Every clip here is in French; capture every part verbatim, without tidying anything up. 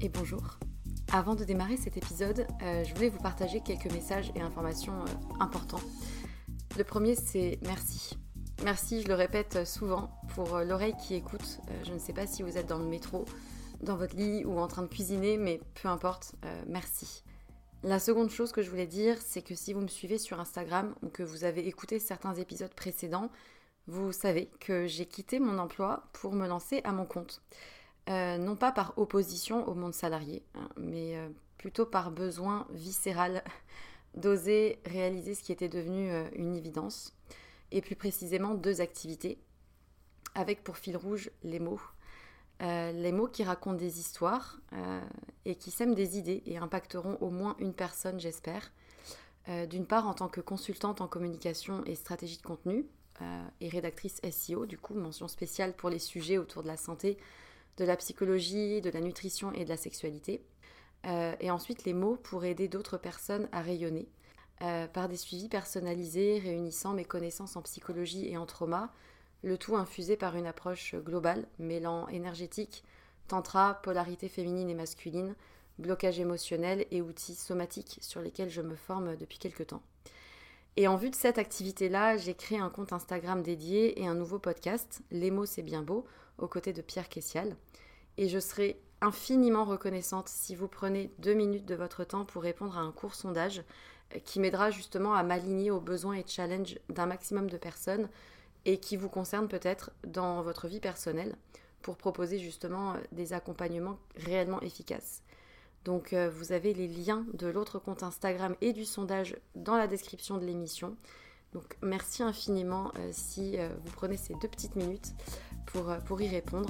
et bonjour. Avant de démarrer cet épisode, euh, je voulais vous partager quelques messages et informations euh, importants. Le premier, c'est merci. Merci, je le répète souvent, pour euh, l'oreille qui écoute. Euh, je ne sais pas si vous êtes dans le métro, dans votre lit ou en train de cuisiner, mais peu importe, euh, merci. La seconde chose que je voulais dire, c'est que si vous me suivez sur Instagram ou que vous avez écouté certains épisodes précédents, vous savez que j'ai quitté mon emploi pour me lancer à mon compte. Euh, non pas par opposition au monde salarié, hein, mais euh, plutôt par besoin viscéral d'oser réaliser ce qui était devenu euh, une évidence, et plus précisément deux activités, avec pour fil rouge les mots. Euh, les mots qui racontent des histoires euh, et qui sèment des idées et impacteront au moins une personne, j'espère. Euh, d'une part, en tant que consultante en communication et stratégie de contenu, euh, et rédactrice S E O, du coup, mention spéciale pour les sujets autour de la santé, de la psychologie, de la nutrition et de la sexualité. Euh, et ensuite, les mots pour aider d'autres personnes à rayonner, euh, par des suivis personnalisés réunissant mes connaissances en psychologie et en trauma, le tout infusé par une approche globale, mêlant énergétique, tantra, polarité féminine et masculine, blocage émotionnel et outils somatiques sur lesquels je me forme depuis quelques temps. Et en vue de cette activité-là, j'ai créé un compte Instagram dédié et un nouveau podcast, Les mots c'est bien beau, aux côtés de Pierre Kessial. Et je serai infiniment reconnaissante si vous prenez deux minutes de votre temps pour répondre à un court sondage qui m'aidera justement à m'aligner aux besoins et challenges d'un maximum de personnes et qui vous concerne peut-être dans votre vie personnelle pour proposer justement des accompagnements réellement efficaces. Donc euh, vous avez les liens de l'autre compte Instagram et du sondage dans la description de l'émission. Donc merci infiniment euh, si euh, vous prenez ces deux petites minutes pour, euh, pour y répondre.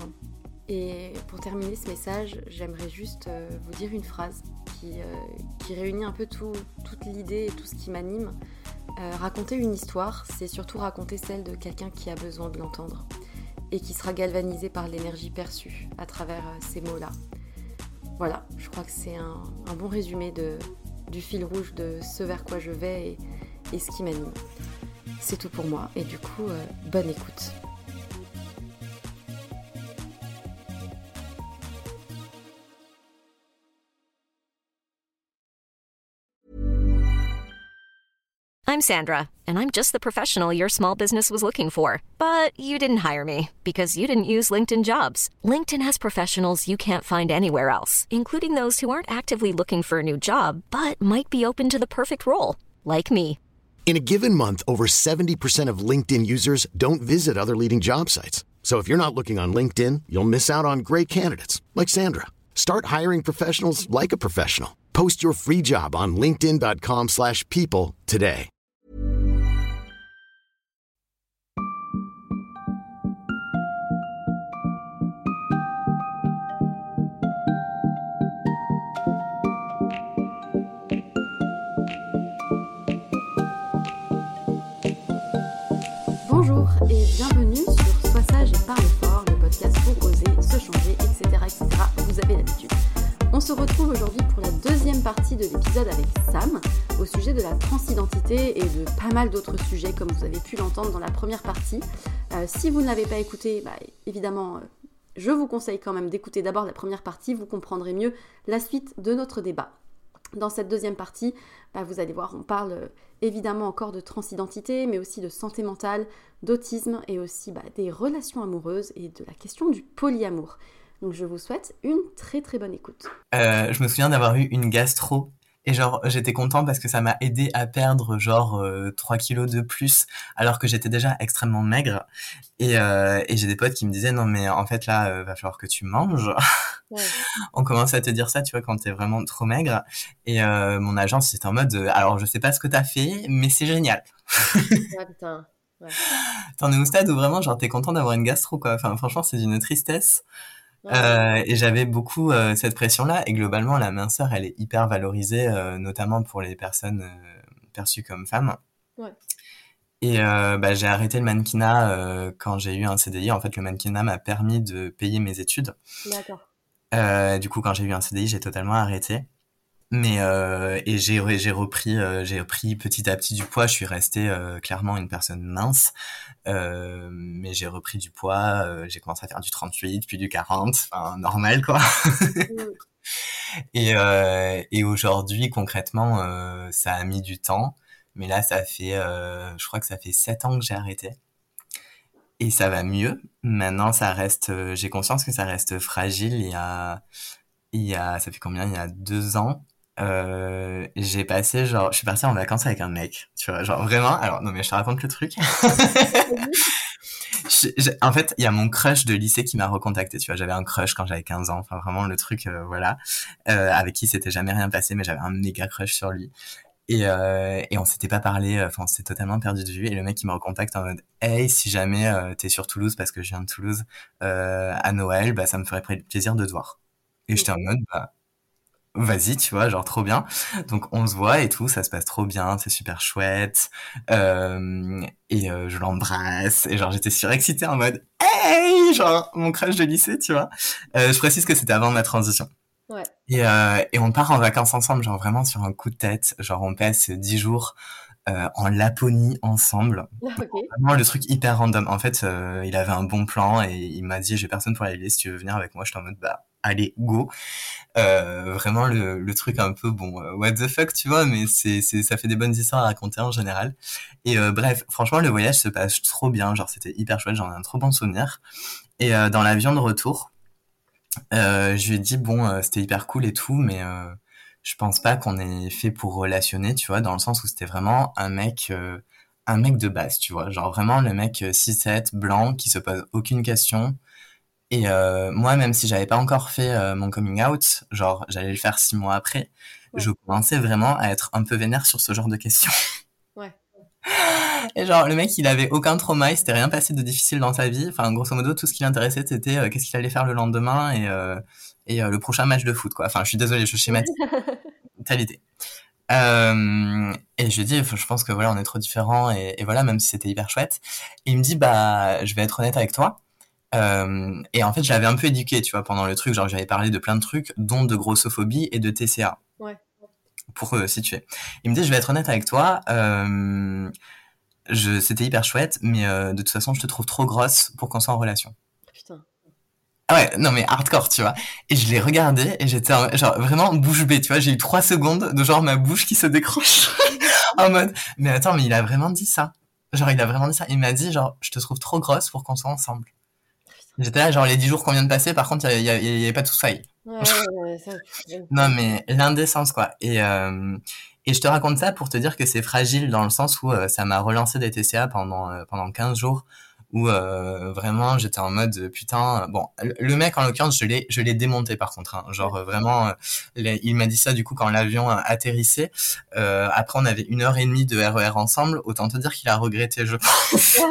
Et pour terminer ce message, j'aimerais juste euh, vous dire une phrase qui, euh, qui réunit un peu tout, toute l'idée et tout ce qui m'anime. Euh, raconter une histoire, c'est surtout raconter celle de quelqu'un qui a besoin de l'entendre et qui sera galvanisé par l'énergie perçue à travers euh, ces mots-là. Voilà, je crois que c'est un, un bon résumé de, du fil rouge de ce vers quoi je vais et, et ce qui m'anime. C'est tout pour moi et du coup, euh, bonne écoute. I'm Sandra, and I'm just the professional your small business was looking for. But you didn't hire me because you didn't use LinkedIn Jobs. LinkedIn has professionals you can't find anywhere else, including those who aren't actively looking for a new job, but might be open to the perfect role, like me. In a given month, over seventy percent of LinkedIn users don't visit other leading job sites. So if you're not looking on LinkedIn, you'll miss out on great candidates like Sandra. Start hiring professionals like a professional. Post your free job on linkedin dot com slash people today. Bonjour et bienvenue sur Sois sage et parle fort, le podcast pour oser, se changer, et cetera, et cetera. Vous avez l'habitude. On se retrouve aujourd'hui pour la deuxième partie de l'épisode avec Sam, au sujet de la transidentité et de pas mal d'autres sujets, comme vous avez pu l'entendre dans la première partie. Euh, si vous ne l'avez pas écouté, bah, évidemment, euh, je vous conseille quand même d'écouter d'abord la première partie, vous comprendrez mieux la suite de notre débat. Dans cette deuxième partie, bah, vous allez voir, on parle euh, évidemment encore de transidentité, mais aussi de santé mentale, d'autisme et aussi bah, des relations amoureuses et de la question du polyamour. Donc je vous souhaite une très très bonne écoute. Euh, je me souviens d'avoir eu une gastro et genre j'étais content parce que ça m'a aidé à perdre genre euh, trois kilos de plus alors que j'étais déjà extrêmement maigre et, euh, et j'ai des potes qui me disaient non mais en fait là euh, va falloir que tu manges. Ouais. On commence à te dire ça tu vois quand t'es vraiment trop maigre et euh, mon agence c'était en mode euh, alors je sais pas ce que t'as fait mais c'est génial. Ouais putain. Ouais. T'en es au stade où vraiment genre t'es content d'avoir une gastro quoi, enfin franchement c'est d'une tristesse. Ouais. Euh, et j'avais beaucoup euh, cette pression-là et globalement la minceur elle est hyper valorisée euh, notamment pour les personnes euh, perçues comme femmes. Ouais. Et euh, bah, j'ai arrêté le mannequinat euh, quand j'ai eu un C D I. En fait le mannequinat m'a permis de payer mes études. D'accord. Euh, du coup quand j'ai eu un C D I j'ai totalement arrêté. Mais euh, et j'ai j'ai repris euh, j'ai repris petit à petit du poids. Je suis restée euh, clairement une personne mince, euh, mais j'ai repris du poids. Euh, j'ai commencé à faire du trente-huit, puis du quarante, enfin normal quoi. Et, euh, et aujourd'hui, concrètement, euh, ça a mis du temps. Mais là, ça fait, euh, je crois que ça fait sept ans que j'ai arrêté. Et ça va mieux. Maintenant, ça reste, euh, j'ai conscience que ça reste fragile. Il y a, il y a, ça fait combien? Il y a deux ans. Euh, j'ai passé, genre, je suis partie en vacances avec un mec. Tu vois, genre vraiment. Alors, non, mais je te raconte le truc. J'ai- j'ai- en fait, il y a mon crush de lycée qui m'a recontacté. Tu vois, j'avais un crush quand j'avais quinze ans. Enfin, vraiment le truc, euh, voilà, euh, avec qui s'était jamais rien passé, mais j'avais un méga crush sur lui. Et, euh, et on s'était pas parlé. euh, Enfin, on s'était totalement perdu de vue. Et le mec, il me recontacte en mode, hey, si jamais euh, t'es sur Toulouse, parce que je viens de Toulouse, euh, à Noël, bah ça me ferait pla- plaisir de te voir. Et j'étais en Ok. mode, bah vas-y, tu vois, genre trop bien. Donc on se voit et tout, ça se passe trop bien, c'est super chouette. Euh, et euh, je l'embrasse et genre j'étais surexcitée en mode hey, genre mon crush de lycée, tu vois. Euh, je précise que c'était avant ma transition. Ouais. Et, euh, et on part en vacances ensemble, genre vraiment sur un coup de tête. Genre on passe dix jours euh, en Laponie ensemble. Ok. Vraiment le truc hyper random. En fait, euh, il avait un bon plan et il m'a dit j'ai personne pour aller, si tu veux venir avec moi. J'étais en mode bah allez go. Euh, vraiment le, le truc un peu bon euh, what the fuck, tu vois, mais c'est c'est ça fait des bonnes histoires à raconter en général. Et euh, bref, franchement le voyage se passe trop bien, genre c'était hyper chouette, j'en ai un trop bon souvenir. Et euh, dans l'avion de retour, euh, je lui ai dit bon euh, c'était hyper cool et tout, mais euh, je pense pas qu'on est fait pour relationner, tu vois, dans le sens où c'était vraiment un mec euh, un mec de base, tu vois, genre vraiment le mec euh, six sept blanc qui se pose aucune question. Et euh, moi, même si j'avais pas encore fait euh, mon coming out, genre j'allais le faire six mois après, Ouais. je commençais vraiment à être un peu vénère sur ce genre de questions. Ouais. Et genre le mec, il avait aucun trauma, il s'était rien passé de difficile dans sa vie. Enfin, grosso modo, tout ce qui l'intéressait, c'était euh, qu'est-ce qu'il allait faire le lendemain et euh, et euh, le prochain match de foot, quoi. Enfin, je suis désolée, je schématise. Telle idée. Euh, et je lui ai dit, je pense que voilà, on est trop différents et, et voilà, même si c'était hyper chouette. Et il me dit, bah, je vais être honnête avec toi. Euh, et en fait, je l'avais un peu éduqué, tu vois, pendant le truc. Genre, j'avais parlé de plein de trucs, dont de grossophobie et de T C A, Ouais. pour euh, situer. Il me dit, je vais être honnête avec toi, euh, je, c'était hyper chouette, mais euh, de toute façon, je te trouve trop grosse pour qu'on soit en relation. Putain. Ah ouais, non mais hardcore, tu vois. Et je l'ai regardé et j'étais en- genre vraiment bouche bée, tu vois. J'ai eu trois secondes de genre ma bouche qui se décroche en mode, mais attends, mais il a vraiment dit ça. Genre, il a vraiment dit ça. Il m'a dit, genre, je te trouve trop grosse pour qu'on soit ensemble. J'étais là, genre, les dix jours qu'on vient de passer, par contre, il y, y, y avait pas tout ça. Ouais, ouais, ouais, ça, ouais. Non, mais l'indécence, quoi. Et, euh, et je te raconte ça pour te dire que c'est fragile dans le sens où euh, ça m'a relancé des T C A pendant, euh, pendant quinze jours où euh, vraiment j'étais en mode euh, putain. Bon, le le mec, en l'occurrence, je l'ai, je l'ai démonté par contre. Hein. Genre, euh, vraiment, euh, les- il m'a dit ça du coup quand l'avion euh, atterrissait. Euh, après, on avait une heure et demie de R E R ensemble. Autant te dire qu'il a regretté, je pense.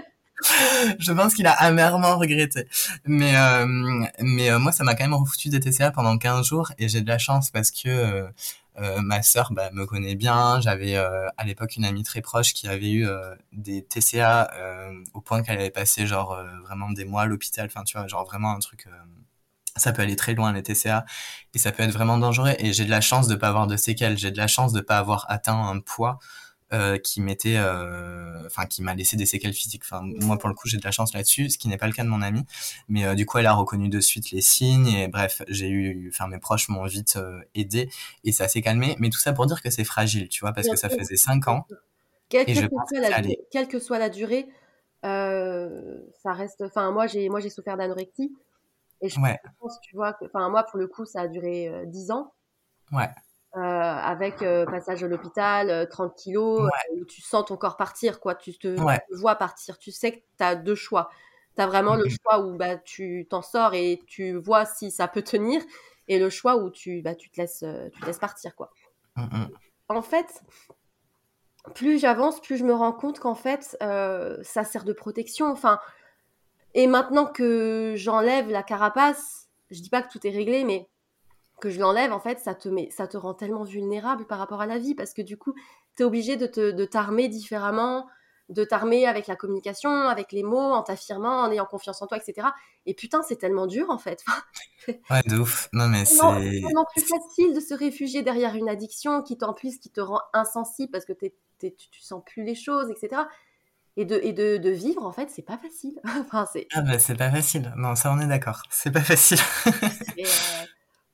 Je pense qu'il a amèrement regretté. Mais, euh, mais euh, moi, ça m'a quand même refoutu des T C A pendant quinze jours et j'ai de la chance parce que euh, euh, ma sœur bah, me connaît bien. J'avais euh, à l'époque une amie très proche qui avait eu euh, des T C A euh, au point qu'elle avait passé genre euh, vraiment des mois à l'hôpital. Enfin, tu vois, genre vraiment un truc... euh, ça peut aller très loin les T C A et ça peut être vraiment dangereux et j'ai de la chance de pas avoir de séquelles, j'ai de la chance de pas avoir atteint un poids euh, qui m'était euh, enfin qui m'a laissé des séquelles physiques. Enfin moi pour le coup j'ai de la chance là-dessus, ce qui n'est pas le cas de mon amie, mais euh, du coup elle a reconnu de suite les signes et bref, j'ai eu enfin mes proches m'ont vite euh, aidé et ça s'est calmé, mais tout ça pour dire que c'est fragile, tu vois, parce Bien que ça sûr, faisait cinq bien ans sûr. Quelle, et je quelle que pensais soit que la ça durée, allait. quelle que soit la durée, euh, ça reste. Enfin, moi, j'ai, moi, j'ai souffert d'anorexie et je Ouais, pense, tu vois, que, enfin, moi, pour le coup, ça a duré euh, dix ans. ouais, euh, avec euh, passage à l'hôpital, euh, trente kilos, ouais, euh, où tu sens ton corps partir, quoi. Tu te, tu ouais. te vois partir. Tu sais que tu as deux choix. Tu as vraiment le Mm, choix où bah, tu t'en sors et tu vois si ça peut tenir, et le choix où tu, bah, tu, te, laisses, euh, tu te laisses partir, quoi. mm, mm, En fait, plus j'avance, plus je me rends compte qu'en fait, euh, ça sert de protection. Enfin, et maintenant que j'enlève la carapace, je dis pas que tout est réglé, mais que je l'enlève, en fait, ça te, met, ça te rend tellement vulnérable par rapport à la vie, parce que du coup, tu es obligé de, te, de t'armer différemment, de t'armer avec la communication, avec les mots, en t'affirmant, en ayant confiance en toi, et cetera. Et putain, c'est tellement dur, en fait. c'est ouais, de ouf. Non mais tellement, c'est c'est tellement plus facile de se réfugier derrière une addiction qui, en plus, qui te rend insensible parce que t'es, t'es, tu, tu sens plus les choses, et cetera. Et de, et de, de vivre, en fait, c'est pas facile. enfin, c'est... ah bah c'est pas facile. Non, ça on est d'accord. C'est pas facile. Et, euh,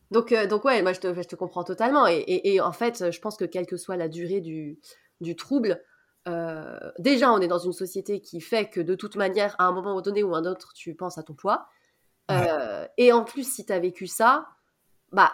Donc, euh, donc ouais, moi je te, je te comprends totalement. Et, et, et en fait, je pense que quelle que soit la durée du, du trouble, euh, déjà on est dans une société qui fait que de toute manière, à un moment donné ou un autre, tu penses à ton poids. Ouais. Euh, et en plus, si tu as vécu ça, bah,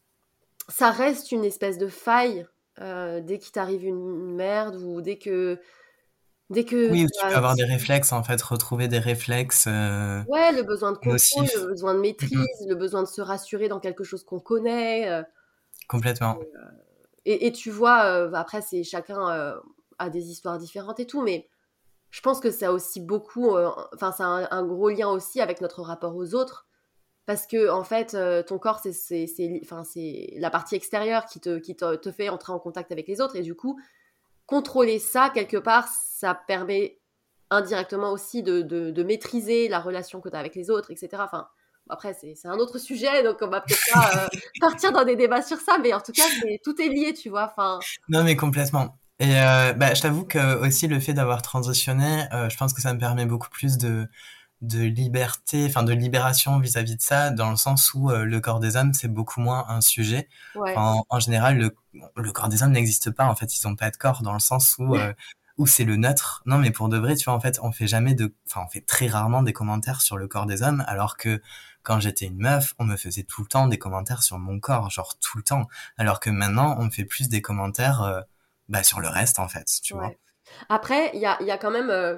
ça reste une espèce de faille euh, dès qu'il t'arrive une merde ou dès que. Dès que Oui, où tu t'as- peux avoir des réflexes, en fait, retrouver des réflexes euh, ouais, le besoin de contrôle, le nocifs. besoin de Mm, mm, maîtrise, le besoin de se rassurer dans quelque chose qu'on connaît. euh, complètement. et, et tu vois, euh, après, c'est chacun euh, a des histoires différentes et tout, mais je pense que ça a aussi beaucoup, euh, enfin, ça a un, un gros lien aussi avec notre rapport aux autres. Parce que, en fait, euh, ton corps, c'est, c'est, c'est, enfin, c'est la partie extérieure qui, te, qui te, te fait entrer en contact avec les autres. Et du coup, contrôler ça, quelque part, ça permet indirectement aussi de, de, de maîtriser la relation que tu as avec les autres, et cetera. Enfin, après, c'est, c'est un autre sujet, donc on va peut-être pas euh, partir dans des débats sur ça, mais en tout cas, c'est, tout est lié, tu vois. Enfin, Non, mais complètement. Et euh, bah, je t'avoue que aussi le fait d'avoir transitionné, euh, je pense que ça me permet beaucoup plus de de liberté, enfin de libération vis-à-vis de ça, dans le sens où euh, le corps des hommes c'est beaucoup moins un sujet. ouais, Enfin, en, en général, le le corps des hommes n'existe pas. En fait, ils ont pas de corps dans le sens où euh, où c'est le neutre. Non, mais pour de vrai, tu vois, en fait, on fait jamais de, enfin, on fait très rarement des commentaires sur le corps des hommes, alors que quand j'étais une meuf, on me faisait tout le temps des commentaires sur mon corps, genre tout le temps. Alors que maintenant, on me fait plus des commentaires euh, bah, sur le reste, en fait, tu vois. ouais. Après, il y a, il y a quand même, euh,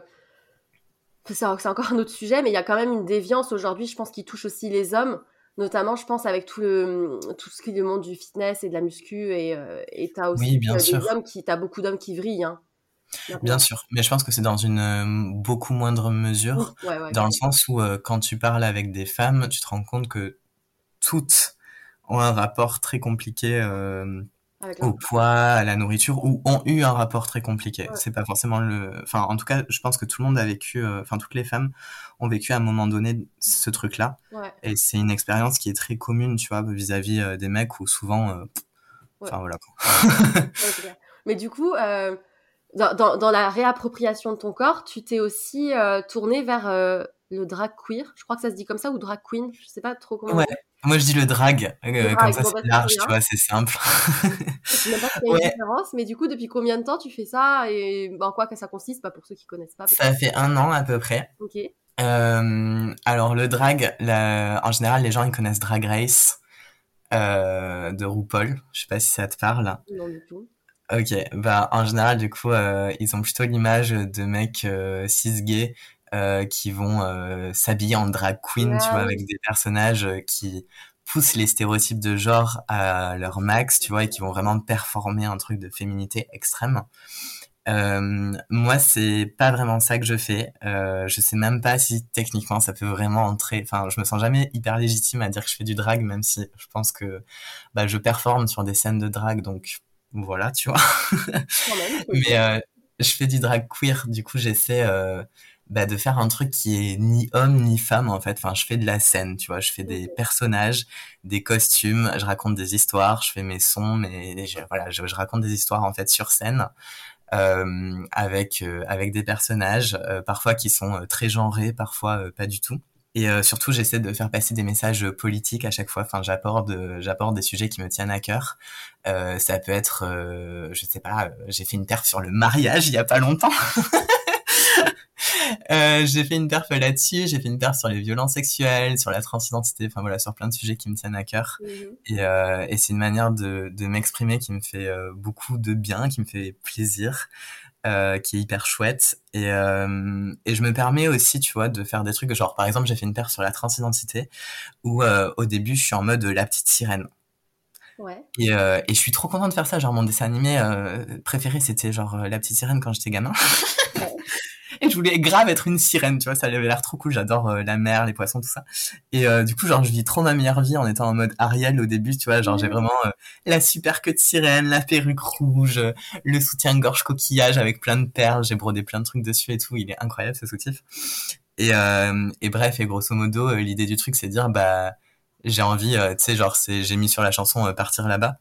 c'est, c'est encore un autre sujet, mais il y a quand même une déviance aujourd'hui, je pense, qui touche aussi les hommes. Notamment, je pense, avec tout, le, tout ce qui est le monde du fitness et de la muscu. Et euh, et t'as aussi Oui, bien euh, des sûr. hommes qui, t'as beaucoup d'hommes qui vrillent, hein, Bien maintenant. sûr, mais je pense que c'est dans une euh, beaucoup moindre Oui, mesure, ouais, ouais, dans le carrément. sens où euh, quand tu parles avec des femmes, tu te rends compte que toutes ont un rapport très compliqué euh, Avec leur au corps. poids, à la nourriture, ou ont eu un rapport très compliqué. Ouais, C'est pas forcément le... Enfin, en tout cas, je pense que tout le monde a vécu, euh, enfin, toutes les femmes ont vécu à un moment donné ce truc-là. ouais, Et c'est une expérience qui est très commune, tu vois, vis-à-vis euh, des mecs où souvent... euh, ouais, Enfin, voilà, quoi. ouais, c'est clair. Mais du coup, euh, dans, dans, dans la réappropriation de ton corps, tu t'es aussi euh, tourné vers euh, le drag queer. Je crois que ça se dit comme ça, ou drag queen. Je sais pas trop comment. Ouais. Moi, je dis le drag, Le euh, comme drag, ça, bon, c'est bah, c'est très large, tu bien. vois, c'est simple. Je sais même pas s'il y a une Ouais, différence, mais du coup, depuis combien de temps tu fais ça et bah, en quoi que ça consiste? Pas pour ceux qui connaissent pas, peut-être. ça fait un an à peu près. Ok. Euh, alors le drag, la- en général, les gens ils connaissent Drag Race euh, de RuPaul. Je sais pas si ça te parle. Non, du tout. Ok, bah en général, du coup, euh, ils ont plutôt l'image de mecs euh, cis gays euh, qui vont euh, s'habiller en drag queen, tu Ah vois, oui. avec des personnages euh, qui poussent les stéréotypes de genre à leur max, tu vois, et qui vont vraiment performer un truc de féminité extrême. Euh, moi, c'est pas vraiment ça que je fais. Euh, je sais même pas si techniquement ça peut vraiment entrer. Enfin, je me sens jamais hyper légitime à dire que je fais du drag, même si je pense que bah, je performe sur des scènes de drag, donc voilà, tu vois. Quand même, ok. Mais euh, je fais du drag queer, du coup, j'essaie euh, bah, de faire un truc qui est ni homme ni femme en fait. Enfin, je fais de la scène, tu vois. Je fais des Ok. personnages, des costumes, je raconte des histoires, je fais mes sons, mais je, voilà, je, je raconte des histoires en fait sur scène euh, avec euh, avec des personnages, euh, parfois qui sont euh, très genrés, parfois euh, pas du tout. Et euh, surtout, j'essaie de faire passer des messages politiques à chaque fois. Enfin, j'apporte, euh, j'apporte des sujets qui me tiennent à cœur. Euh, ça peut être, euh, je sais pas, euh, j'ai fait une perf sur le mariage il y a pas longtemps. Euh, j'ai fait une perf là-dessus. J'ai fait une perf sur les violences sexuelles, sur la transidentité. Enfin voilà, sur plein de sujets qui me tiennent à cœur. Mhm. Et, euh, et c'est une manière de, de m'exprimer qui me fait euh, beaucoup de bien, qui me fait plaisir, euh, qui est hyper chouette. Et, euh, et je me permets aussi, tu vois, de faire des trucs, genre par exemple, j'ai fait une perf sur la transidentité, où euh, au début, je suis en mode la petite sirène. Ouais. Et, euh, et je suis trop content de faire ça. Genre mon dessin animé euh, préféré, c'était genre euh, la petite sirène quand j'étais gamin. Ouais. Et je voulais grave être une sirène, tu vois, ça avait l'air trop cool. J'adore euh, la mer, les poissons, tout ça. Et euh, du coup, genre, je vis trop ma meilleure vie en étant en mode Ariel au début, tu vois. Genre, j'ai vraiment euh, la super queue de sirène, la perruque rouge, euh, le soutien-gorge coquillage avec plein de perles. J'ai brodé plein de trucs dessus et tout. Il est incroyable, ce soutif. Et, euh, et bref, et grosso modo, euh, l'idée du truc, c'est de dire, bah, j'ai envie, euh, tu sais, genre, c'est, j'ai mis sur la chanson euh, Partir là-bas.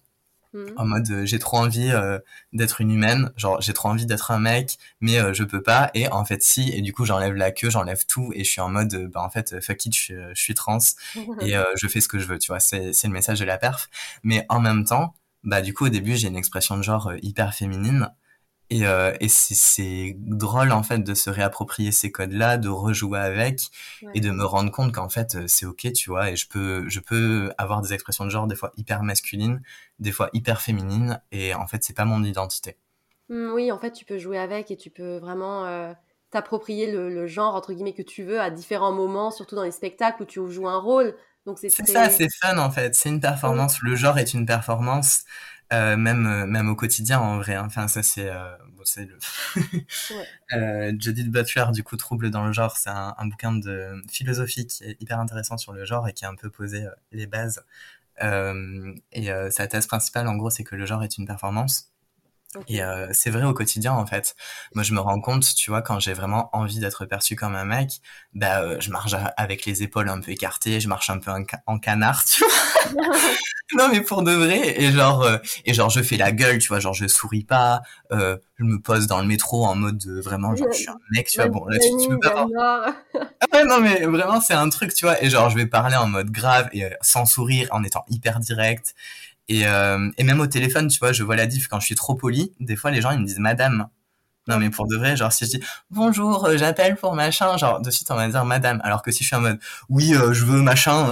Mhm. En mode, euh, j'ai trop envie euh, d'être une humaine, genre j'ai trop envie d'être un mec, mais euh, je peux pas. Et en fait, si. Et du coup, j'enlève la queue, j'enlève tout, et je suis en mode, euh, bah en fait, euh, fuck it, je suis, euh, je suis trans et euh, je fais ce que je veux. Tu vois, c'est c'est le message de la perf. Mais en même temps, bah du coup, au début, j'ai une expression de genre euh, hyper féminine. Et, euh, et c'est, c'est drôle en fait de se réapproprier ces codes-là, de rejouer avec et Ouais. de me rendre compte qu'en fait euh, c'est ok, tu vois. Et je peux, je peux avoir des expressions de genre des fois hyper masculines, des fois hyper féminines, et en fait c'est pas mon identité. Mm, oui, en fait, tu peux jouer avec et tu peux vraiment euh, t'approprier le, le genre, entre guillemets, que tu veux à différents moments, surtout dans les spectacles où tu joues un rôle. Donc, c'est C'est ça, très... c'est fun en fait. C'est une Mm. performance. Le genre est une performance, euh, même euh, même au quotidien en vrai, hein. Enfin ça c'est, euh, bon, c'est le Ouais. Euh, Judith Butler, du coup, Trouble dans le genre, c'est un, un bouquin de philosophie qui est hyper intéressant sur le genre et qui a un peu posé euh, les bases. Euh, et euh, sa thèse principale, en gros, c'est que le genre est une performance. Ok. Et euh, c'est vrai au quotidien, en fait. Moi, je me rends compte, tu vois, quand j'ai vraiment envie d'être perçu comme un mec, bah, euh, je marche avec les épaules un peu écartées, je marche un peu en, ca- en canard, tu vois. Non mais pour de vrai, et genre euh, et genre je fais la gueule, tu vois, genre je souris pas, euh, je me pose dans le métro en mode de, vraiment genre je suis un mec, tu vois. Body Bon là tu, tu peux shaming, pas voir. j'adore. Ah ouais, non mais vraiment c'est un truc, tu vois, et genre je vais parler en mode grave et euh, sans sourire, en étant hyper direct, et euh, et même au téléphone, tu vois, je vois la diff quand je suis trop poli, des fois les gens ils me disent madame. Non Ouais. mais pour de vrai, genre si je dis bonjour, euh, j'appelle pour machin, genre de suite on va dire madame, alors que si je suis en mode oui, euh, je veux machin.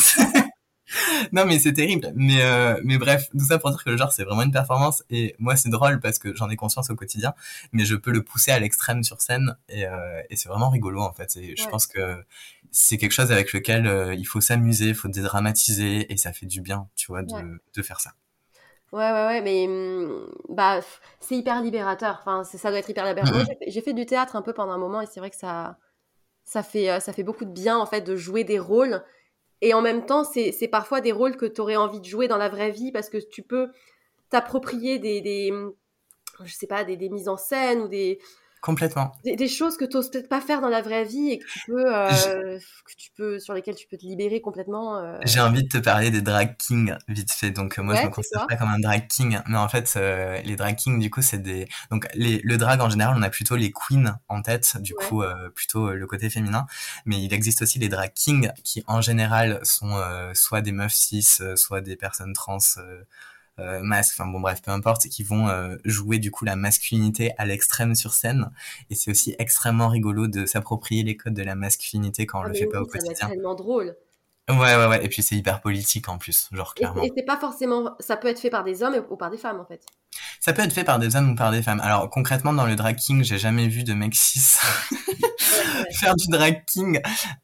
Non mais c'est terrible, mais euh, mais bref, tout ça pour dire que le genre c'est vraiment une performance, et moi c'est drôle parce que j'en ai conscience au quotidien, mais je peux le pousser à l'extrême sur scène, et, euh, et c'est vraiment rigolo en fait, et je Ouais. pense que c'est quelque chose avec lequel euh, il faut s'amuser, il faut dédramatiser, et ça fait du bien, tu vois, Ouais. de, de faire ça. Ouais, ouais, ouais, mais hum, bah, pff, c'est hyper libérateur. Enfin, c'est- ça doit être hyper libérateur. Moi, Mhm. j'ai fait, j'ai fait du théâtre un peu pendant un moment et c'est vrai que ça, ça fait, euh, ça fait beaucoup de bien, en fait, de jouer des rôles. Et en même temps, c'est, c'est parfois des rôles que tu aurais envie de jouer dans la vraie vie parce que tu peux t'approprier des, des, hum, je sais pas, des, des mises en scène ou des, Complètement. des, des choses que tu n'oses peut-être pas faire dans la vraie vie et que tu peux, euh, que tu peux, sur lesquelles tu peux te libérer complètement. euh. J'ai envie de te parler des drag kings vite fait. Donc euh, moi je Ouais, me c'est considère quoi? pas comme un drag king, mais en fait euh, les drag kings du coup c'est des, donc les le drag en général on a plutôt les queens en tête, du Ouais. coup euh, plutôt euh, le côté féminin, mais il existe aussi les drag kings qui en général sont euh, soit des meufs cis, euh, soit des personnes trans, euh, euh, masques, enfin bon bref peu importe, qui vont euh, jouer du coup la masculinité à l'extrême sur scène, et c'est aussi extrêmement rigolo de s'approprier les codes de la masculinité quand on Ah, le mais fait pas au oui, ça doit être quotidien. tellement drôle. Ouais ouais ouais, et puis c'est hyper politique en plus, genre Et, clairement. et c'est pas forcément, ça peut être fait par des hommes ou par des femmes en fait. Ça peut être fait par des hommes ou par des femmes. Alors concrètement dans le drag king, j'ai jamais vu de mec cis Ouais, c'est vrai. faire du drag king.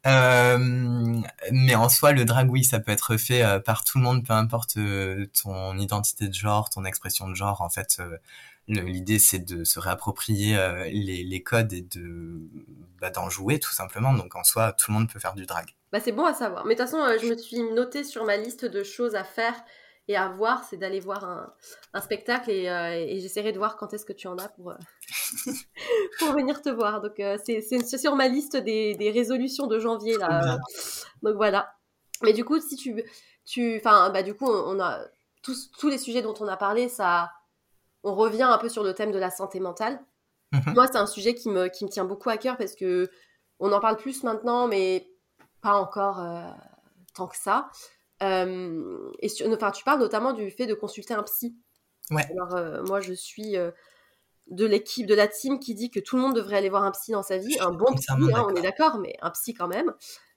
Euh, mais en soi, le drag, oui, ça peut être fait euh, par tout le monde, peu importe euh, ton identité de genre, ton expression de genre. En fait, euh, le- l'idée c'est de se réapproprier euh, les, les codes et de bah, d'en jouer tout simplement. Donc en soi, tout le monde peut faire du drag. Bah, c'est bon à savoir. Mais de toute façon, euh, je me suis notée sur ma liste de choses à faire et à voir, c'est d'aller voir un, un spectacle et, euh, et j'essaierai de voir quand est-ce que tu en as pour, euh, pour venir te voir. Donc euh, c'est c'est- c'est sur ma liste des, des résolutions de janvier Trop là. bien. Donc voilà. Mais du coup, si tu, tu, enfin, bah du coup, on, on a tous, tous les sujets dont on a parlé, ça, on revient un peu sur le thème de la santé mentale. Mhm. Moi, c'est un sujet qui me, qui me tient beaucoup à cœur parce que on en parle plus maintenant, mais pas encore euh, tant que ça. Euh, et sur- enfin, tu parles notamment du fait de consulter un psy. Ouais, Alors, euh, moi, je suis euh, de l'équipe, de la team qui dit que tout le monde devrait aller voir un psy dans sa je vie. Un suis bon entièrement psy, hein, on est d'accord. d'accord, mais un psy quand même.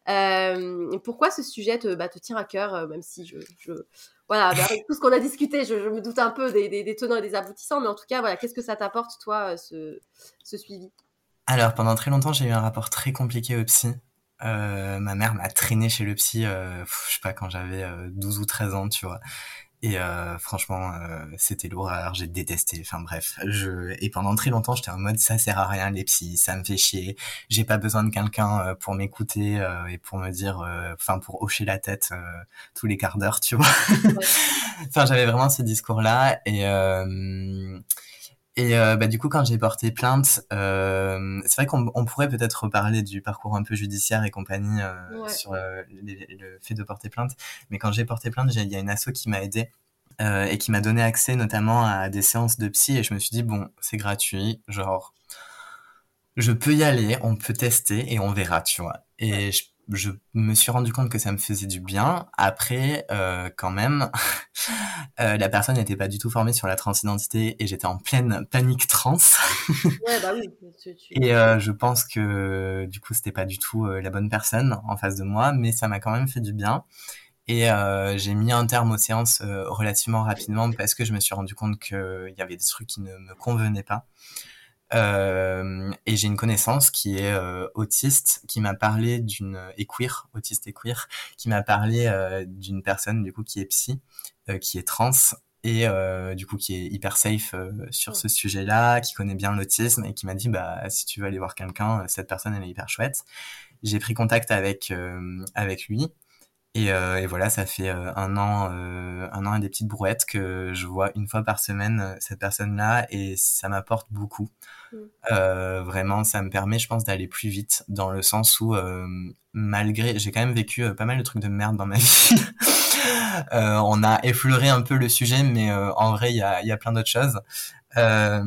Euh, pourquoi ce sujet te, bah, te tient à cœur, euh, même si je, je... Voilà, bah, avec tout ce qu'on a discuté, je, je me doute un peu des, des, des tenants et des aboutissants, mais en tout cas, voilà, qu'est-ce que ça t'apporte, toi, euh, ce, ce suivi? Alors pendant très longtemps, j'ai eu un rapport très compliqué au psy. Euh, ma mère m'a traîné chez le psy, euh, pff, je sais pas, quand j'avais euh, douze ou treize ans, tu vois. Et euh, franchement, euh, c'était l'horreur, j'ai détesté. Enfin bref, je et pendant très longtemps, j'étais en mode ça sert à rien les psys, ça me fait chier. J'ai pas besoin de quelqu'un euh, pour m'écouter euh, et pour me dire, euh, enfin pour hocher la tête euh, tous les quarts d'heure, tu vois. Ouais. Enfin, j'avais vraiment ce discours-là, et euh, et euh, bah du coup quand j'ai porté plainte, euh, c'est vrai qu'on on pourrait peut-être reparler du parcours un peu judiciaire et compagnie euh, Ouais. sur euh, les- le fait de porter plainte. Mais quand j'ai porté plainte, j'ai- il y a une asso qui m'a aidé, euh, et qui m'a donné accès notamment à des séances de psy et je me suis dit bon c'est gratuit, genre je peux y aller, on peut tester et on verra, tu vois. Et je, je me suis rendu compte que ça me faisait du bien. Après, euh, quand même, euh, la personne n'était pas du tout formée sur la transidentité et j'étais en pleine panique trans. Ouais, bah oui. Tu, tu... Et euh, je pense que du coup, c'était pas du tout euh, la bonne personne en face de moi, mais ça m'a quand même fait du bien. Et euh, j'ai mis un terme aux séances euh, relativement rapidement parce que je me suis rendu compte qu'il y avait des trucs qui ne me convenaient pas. Euh, et j'ai une connaissance qui est euh, autiste, qui m'a parlé d'une et queer, autiste et queer, qui m'a parlé euh, d'une personne du coup qui est psy, euh, qui est trans et euh, du coup qui est hyper safe euh, sur ce sujet-là, qui connaît bien l'autisme et qui m'a dit bah si tu veux aller voir quelqu'un, cette personne elle est hyper chouette. J'ai pris contact avec euh, avec lui. Et, euh, et voilà, ça fait euh, un an, euh, un an et des petites brouettes que je vois une fois par semaine euh, cette personne-là et ça m'apporte beaucoup. Mm. Euh, vraiment, ça me permet, je pense, d'aller plus vite dans le sens où, euh, malgré, j'ai quand même vécu euh, pas mal de trucs de merde dans ma vie. euh, on a effleuré un peu le sujet, mais euh, en vrai, il y a, il y a plein d'autres choses. Euh,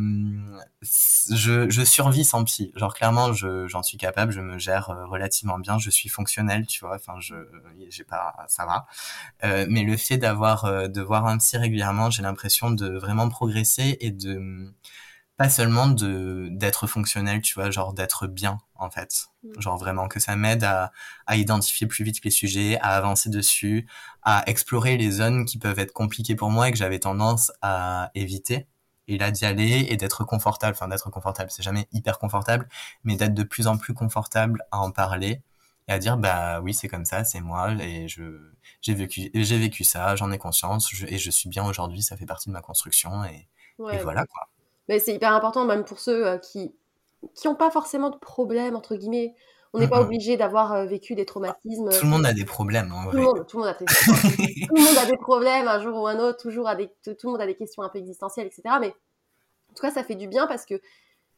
je, je survis sans psy. Genre clairement, je, j'en suis capable, je me gère euh, relativement bien, je suis fonctionnel, tu vois. Enfin, je, j'ai pas, ça va. Euh, mais le fait d'avoir, euh, de voir un psy régulièrement, j'ai l'impression de vraiment progresser et de pas seulement de d'être fonctionnel, tu vois, genre d'être bien en fait. Genre vraiment que ça m'aide à, à identifier plus vite les sujets, à avancer dessus, à explorer les zones qui peuvent être compliquées pour moi et que j'avais tendance à éviter. Et là d'y aller et d'être confortable, enfin d'être confortable, c'est jamais hyper confortable, mais d'être de plus en plus confortable à en parler et à dire bah oui c'est comme ça, c'est moi et je j'ai vécu j'ai vécu ça, j'en ai conscience je, et je suis bien aujourd'hui, ça fait partie de ma construction et, et Ouais, voilà quoi. mais c'est hyper important, même pour ceux euh, qui qui n'ont pas forcément de problème, entre guillemets. On n'est pas Mm-mm. obligé d'avoir euh, vécu des traumatismes. Tout le monde a des problèmes en Tout le vrai. monde, tout le monde a des, enfin, tout le monde a des problèmes un jour ou un autre, toujours a des, tout, tout le monde a des questions un peu existentielles, et cetera. Mais en tout cas, ça fait du bien parce que,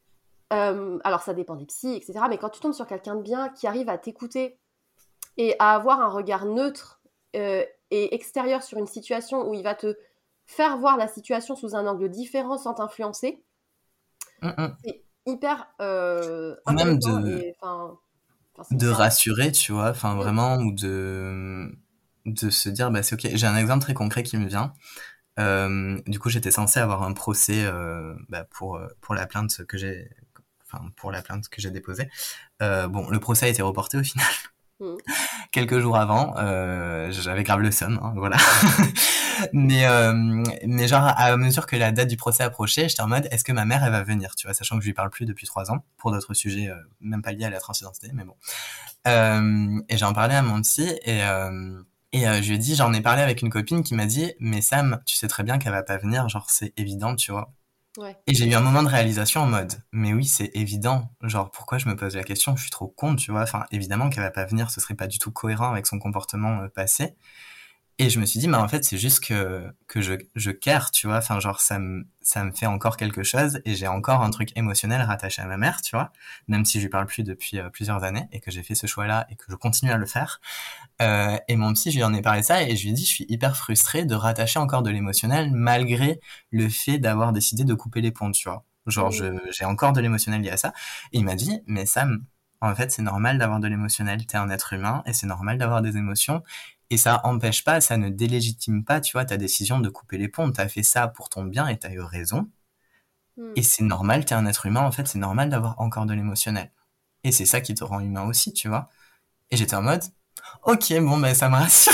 euh, alors ça dépend des psys, et cetera. Mais quand tu tombes sur quelqu'un de bien qui arrive à t'écouter et à avoir un regard neutre euh, et extérieur sur une situation où il va te faire voir la situation sous un angle différent sans t'influencer, Mm-mm. c'est hyper euh, Ou même intéressant de et enfin, c'est de hyper... rassurer, tu vois, enfin Mm. vraiment ou de de se dire bah c'est ok. J'ai un exemple très concret qui me vient. Euh, du coup, j'étais censé avoir un procès euh, bah, pour pour la plainte que j'ai, enfin pour la plainte que j'ai déposée. Euh, bon, le procès a été reporté au final. Mm. Quelques jours avant, euh, j'avais grave le seum, hein, voilà. mais euh, mais genre à mesure que la date du procès approchait, j'étais en mode est-ce que ma mère elle va venir, tu vois, sachant que je lui parle plus depuis trois ans pour d'autres sujets, euh, même pas liés à la transidentité, mais bon. Euh, et j'en parlais à mon psy et euh, et euh, je lui ai dit, j'en ai parlé avec une copine qui m'a dit mais Sam, tu sais très bien qu'elle va pas venir, genre c'est évident, tu vois. Ouais. Et j'ai eu un moment de réalisation en mode, mais oui, c'est évident. Genre, pourquoi je me pose la question? Je suis trop con, tu vois. Enfin, évidemment qu'elle va pas venir, ce serait pas du tout cohérent avec son comportement euh, passé. Et je me suis dit, mais en fait, c'est juste que, que je, je care, tu vois. Enfin, genre, ça me, ça me fait encore quelque chose et j'ai encore un truc émotionnel rattaché à ma mère, tu vois. Même si je lui parle plus depuis euh, plusieurs années et que j'ai fait ce choix-là et que je continue à le faire. Euh, et mon psy, je lui en ai parlé de ça et je lui ai dit, je suis hyper frustrée de rattacher encore de l'émotionnel malgré le fait d'avoir décidé de couper les ponts, tu vois. Genre, je, j'ai encore de l'émotionnel lié à ça. Et il m'a dit, mais Sam, en fait, c'est normal d'avoir de l'émotionnel. T'es un être humain et c'est normal d'avoir des émotions. Et ça empêche pas, ça ne délégitime pas, tu vois, ta décision de couper les ponts. T'as fait ça pour ton bien et t'as eu raison. Mm. Et c'est normal, t'es un être humain, en fait, c'est normal d'avoir encore de l'émotionnel. Et c'est ça qui te rend humain aussi, tu vois. Et j'étais en mode, ok, bon, ben, ça me rassure.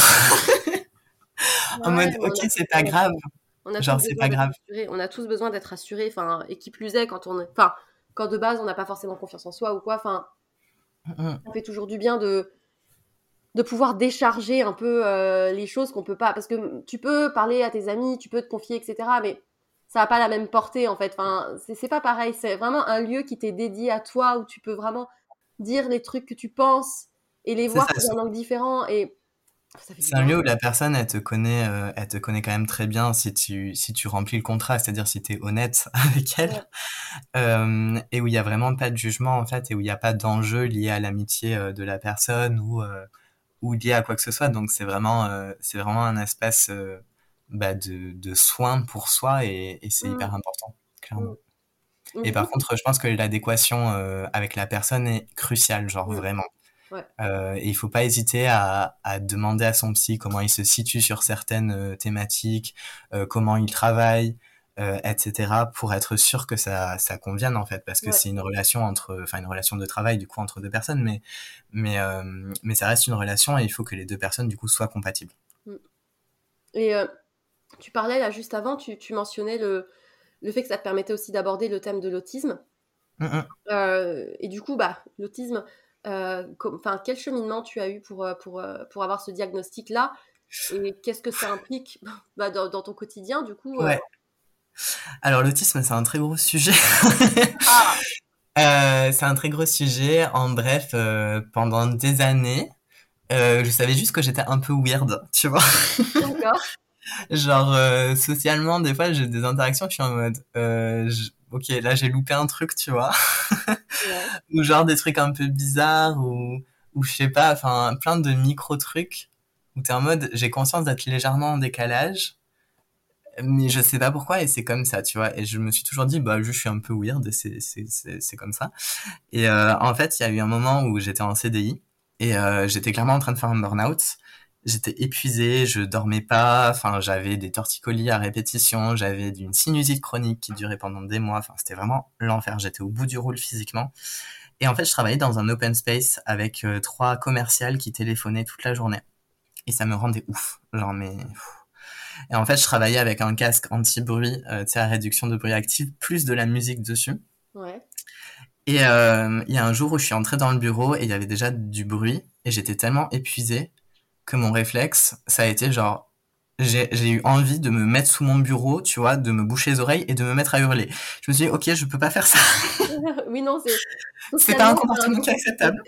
En Ouais, mode, mais ok, on a, c'est on pas a, grave. on a Genre, tous c'est besoin pas d'être grave. rassurés. On a tous besoin d'être rassurés. Enfin, et qui plus est, quand on est, enfin, quand de base on n'a pas forcément confiance en soi ou quoi. Enfin, Mm, ça fait toujours du bien de de pouvoir décharger un peu euh, les choses qu'on peut pas, parce que tu peux parler à tes amis, tu peux te confier, et cetera. Mais ça n'a pas la même portée en fait. Enfin, c'est, c'est pas pareil. C'est vraiment un lieu qui t'est dédié à toi où tu peux vraiment dire les trucs que tu penses et les c'est voir ça. sous un angle différent et ça fait du C'est un bien. lieu où la personne, elle te connaît, euh, elle te connaît quand même très bien si tu, si tu remplis le contrat, c'est-à-dire si t'es honnête avec elle, Ouais. euh, et où il y a vraiment pas de jugement, en fait, et où il n'y a pas d'enjeu lié à l'amitié euh, de la personne ou, euh, ou lié à quoi que ce soit. Donc c'est vraiment, euh, c'est vraiment un espace, euh, bah, de, de soins pour soi et, et c'est Mmh. hyper important, clairement. Mmh. Et Du par coup, contre, je pense que l'adéquation euh, avec la personne est cruciale, genre mmh, vraiment. ouais. Euh, et il faut pas hésiter à, à demander à son psy comment il se situe sur certaines euh, thématiques, euh, comment il travaille, euh, et cetera pour être sûr que ça, ça convienne en fait, parce que Ouais. c'est une relation entre, enfin une relation de travail du coup entre deux personnes, mais mais euh, mais ça reste une relation et il faut que les deux personnes du coup soient compatibles. Mmh. Et euh, tu parlais là juste avant, tu, tu mentionnais le, le fait que ça te permettait aussi d'aborder le thème de l'autisme. Mm-mm. Euh, et du coup, bah, l'autisme, euh, com- enfin, quel cheminement tu as eu pour, euh, pour, euh, pour avoir ce diagnostic-là et qu'est-ce que ça implique bah, dans, dans ton quotidien, du coup euh... Ouais. Alors l'autisme c'est un très gros sujet. Ah, Euh, c'est un très gros sujet. En bref, euh, pendant des années, euh, je savais juste que j'étais un peu weird, tu vois. d'accord. Genre euh, socialement, des fois j'ai des interactions, je suis en mode, euh, je- ok, là j'ai loupé un truc, tu vois, Ouais. ou genre des trucs un peu bizarres ou ou je sais pas, enfin plein de micro trucs où t'es en mode, j'ai conscience d'être légèrement en décalage, mais je sais pas pourquoi et c'est comme ça, tu vois. Et je me suis toujours dit, bah, juste, je suis un peu weird et c'est, c'est, c'est, c'est comme ça. Et euh, en fait, il y a eu un moment où j'étais en C D I et euh, j'étais clairement en train de faire un burn-out. J'étais épuisé, je dormais pas, enfin, j'avais des torticolis à répétition, j'avais une sinusite chronique qui durait pendant des mois. Enfin, c'était vraiment l'enfer. J'étais au bout du roule physiquement. Et en fait, je travaillais dans un open space avec euh, trois commerciales qui téléphonaient toute la journée. Et ça me rendait ouf. Genre, mais et en fait, je travaillais avec un casque anti-bruit, euh, tu sais, à réduction de bruit actif, plus de la musique dessus. Ouais. Et euh, il y a un jour où je suis entrée dans le bureau et il y avait déjà du bruit et j'étais tellement épuisée que mon réflexe, ça a été genre, j'ai, j'ai eu envie de me mettre sous mon bureau, tu vois, de me boucher les oreilles et de me mettre à hurler. Je me suis dit, ok, je peux pas faire ça. Oui, non, c'est C'est pas un socialement, c'est comportement qui est acceptable.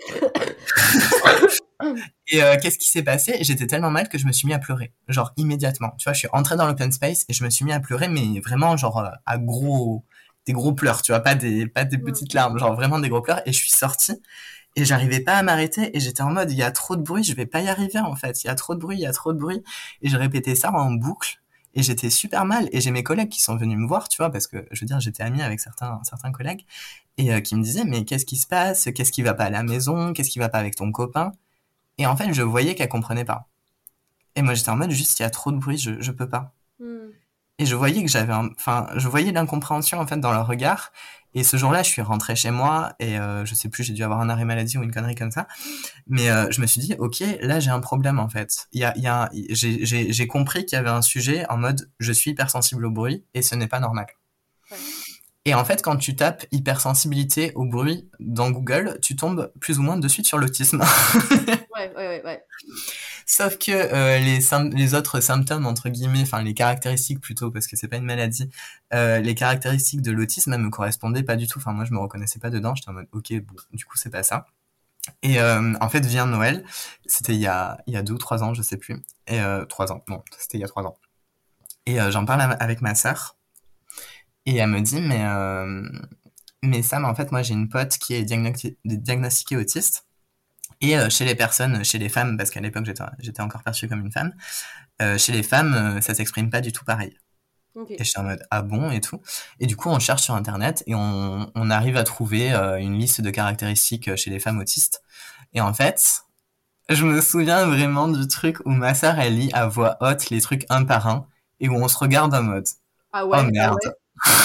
Et euh, qu'est-ce qui s'est passé? J'étais tellement mal que je me suis mis à pleurer, genre immédiatement. Tu vois, je suis entrée dans l'open space et je me suis mis à pleurer, mais vraiment genre euh, à gros, des gros pleurs, tu vois, pas des, pas des Mm. petites larmes, genre vraiment des gros pleurs. Et je suis sortie et j'arrivais pas à m'arrêter et j'étais en mode, il y a trop de bruit, je vais pas y arriver en fait. Il y a trop de bruit, il y a trop de bruit. Et je répétais ça en boucle et j'étais super mal. Et j'ai mes collègues qui sont venus me voir, tu vois, parce que je veux dire, j'étais amie avec certains, certains collègues et euh, qui me disaient, mais qu'est-ce qui se passe? Qu'est-ce qui va pas à la maison? Qu'est-ce qui va pas avec ton copain? Et en fait, je voyais qu'elle comprenait pas. Et moi, j'étais en mode, juste, il y a trop de bruit, je, je peux pas. Mm. Et je voyais que j'avais un, enfin, je voyais l'incompréhension, en fait, dans leur regard. Et ce jour-là, je suis rentrée chez moi et euh, je sais plus, j'ai dû avoir un arrêt maladie ou une connerie comme ça. Mais euh, je me suis dit, ok, là, j'ai un problème, en fait. Il y a, il y a, j'ai, j'ai, j'ai compris qu'il y avait un sujet en mode, je suis hypersensible au bruit et ce n'est pas normal. Ouais. Et en fait, quand tu tapes hypersensibilité au bruit dans Google, tu tombes plus ou moins de suite sur l'autisme. Ouais, ouais, ouais, ouais. Sauf que euh, les, sym- les autres symptômes, entre guillemets, enfin les caractéristiques plutôt, parce que c'est pas une maladie, euh, les caractéristiques de l'autisme, elles me correspondaient pas du tout. Enfin, moi, je me reconnaissais pas dedans. J'étais en mode, ok, bon, du coup, c'est pas ça. Et euh, en fait, vient Noël. C'était il y a, il y a deux ou trois ans, je sais plus. Et euh, trois ans. Non, c'était il y a trois ans. Et euh, j'en parle avec ma sœur. Et elle me dit, mais, euh, mais Sam, en fait, moi, j'ai une pote qui est diagnosti- diagnostiquée autiste. Et euh, chez les personnes, chez les femmes, parce qu'à l'époque j'étais, j'étais encore perçue comme une femme, euh, chez les femmes, euh, ça s'exprime pas du tout pareil. Ok. Et j'étais en mode ah bon et tout. Et du coup on cherche sur internet et on, on arrive à trouver euh, une liste de caractéristiques chez les femmes autistes. Et en fait, je me souviens vraiment du truc où ma sœur elle lit à voix haute les trucs un par un et où on se regarde en mode Ah oh ouais, ah merde. ouais.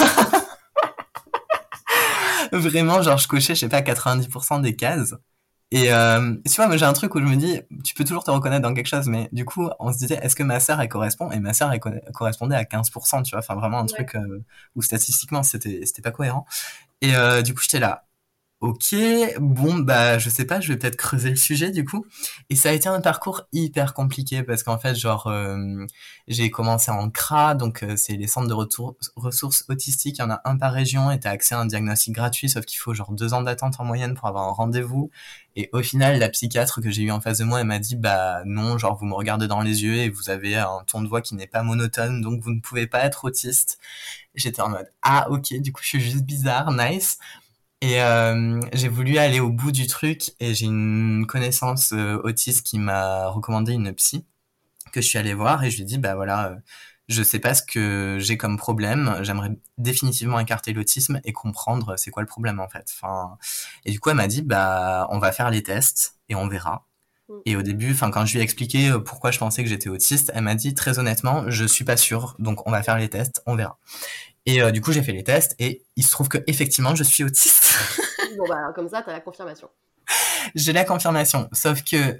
Vraiment genre je cochais je sais pas quatre-vingt-dix pour cent des cases. Et euh, tu vois, moi j'ai un truc où je me dis, tu peux toujours te reconnaître dans quelque chose, mais du coup, on se disait, est-ce que ma sœur elle correspond? Et ma sœur elle co- correspondait à quinze pour cent, tu vois, enfin vraiment un Ouais. truc euh, où statistiquement c'était c'était pas cohérent. Et euh, du coup, j'étais là, ok, bon bah je sais pas, je vais peut-être creuser le sujet du coup. Et ça a été un parcours hyper compliqué parce qu'en fait, genre euh, j'ai commencé en C R A, donc euh, c'est les centres de retour- ressources autistiques, il y en a un par région et t'as accès à un diagnostic gratuit, sauf qu'il faut genre deux ans d'attente en moyenne pour avoir un rendez-vous. Et au final, la psychiatre que j'ai eue en face de moi, elle m'a dit, bah non, genre vous me regardez dans les yeux et vous avez un ton de voix qui n'est pas monotone, donc vous ne pouvez pas être autiste. J'étais en mode, ah ok, du coup je suis juste bizarre, nice. Et euh, j'ai voulu aller au bout du truc et j'ai une connaissance euh, autiste qui m'a recommandé une psy que je suis allée voir et je lui ai dit, bah voilà, euh, je sais pas ce que j'ai comme problème, j'aimerais définitivement écarter l'autisme et comprendre c'est quoi le problème en fait. Enfin, et du coup elle m'a dit bah on va faire les tests et on verra. Mm. Et au début, enfin quand je lui ai expliqué pourquoi je pensais que j'étais autiste, elle m'a dit très honnêtement je suis pas sûre, donc on va faire les tests, on verra. Et euh, du coup j'ai fait les tests et il se trouve que effectivement je suis autiste. Bon bah comme ça t'as la confirmation. J'ai la confirmation, sauf que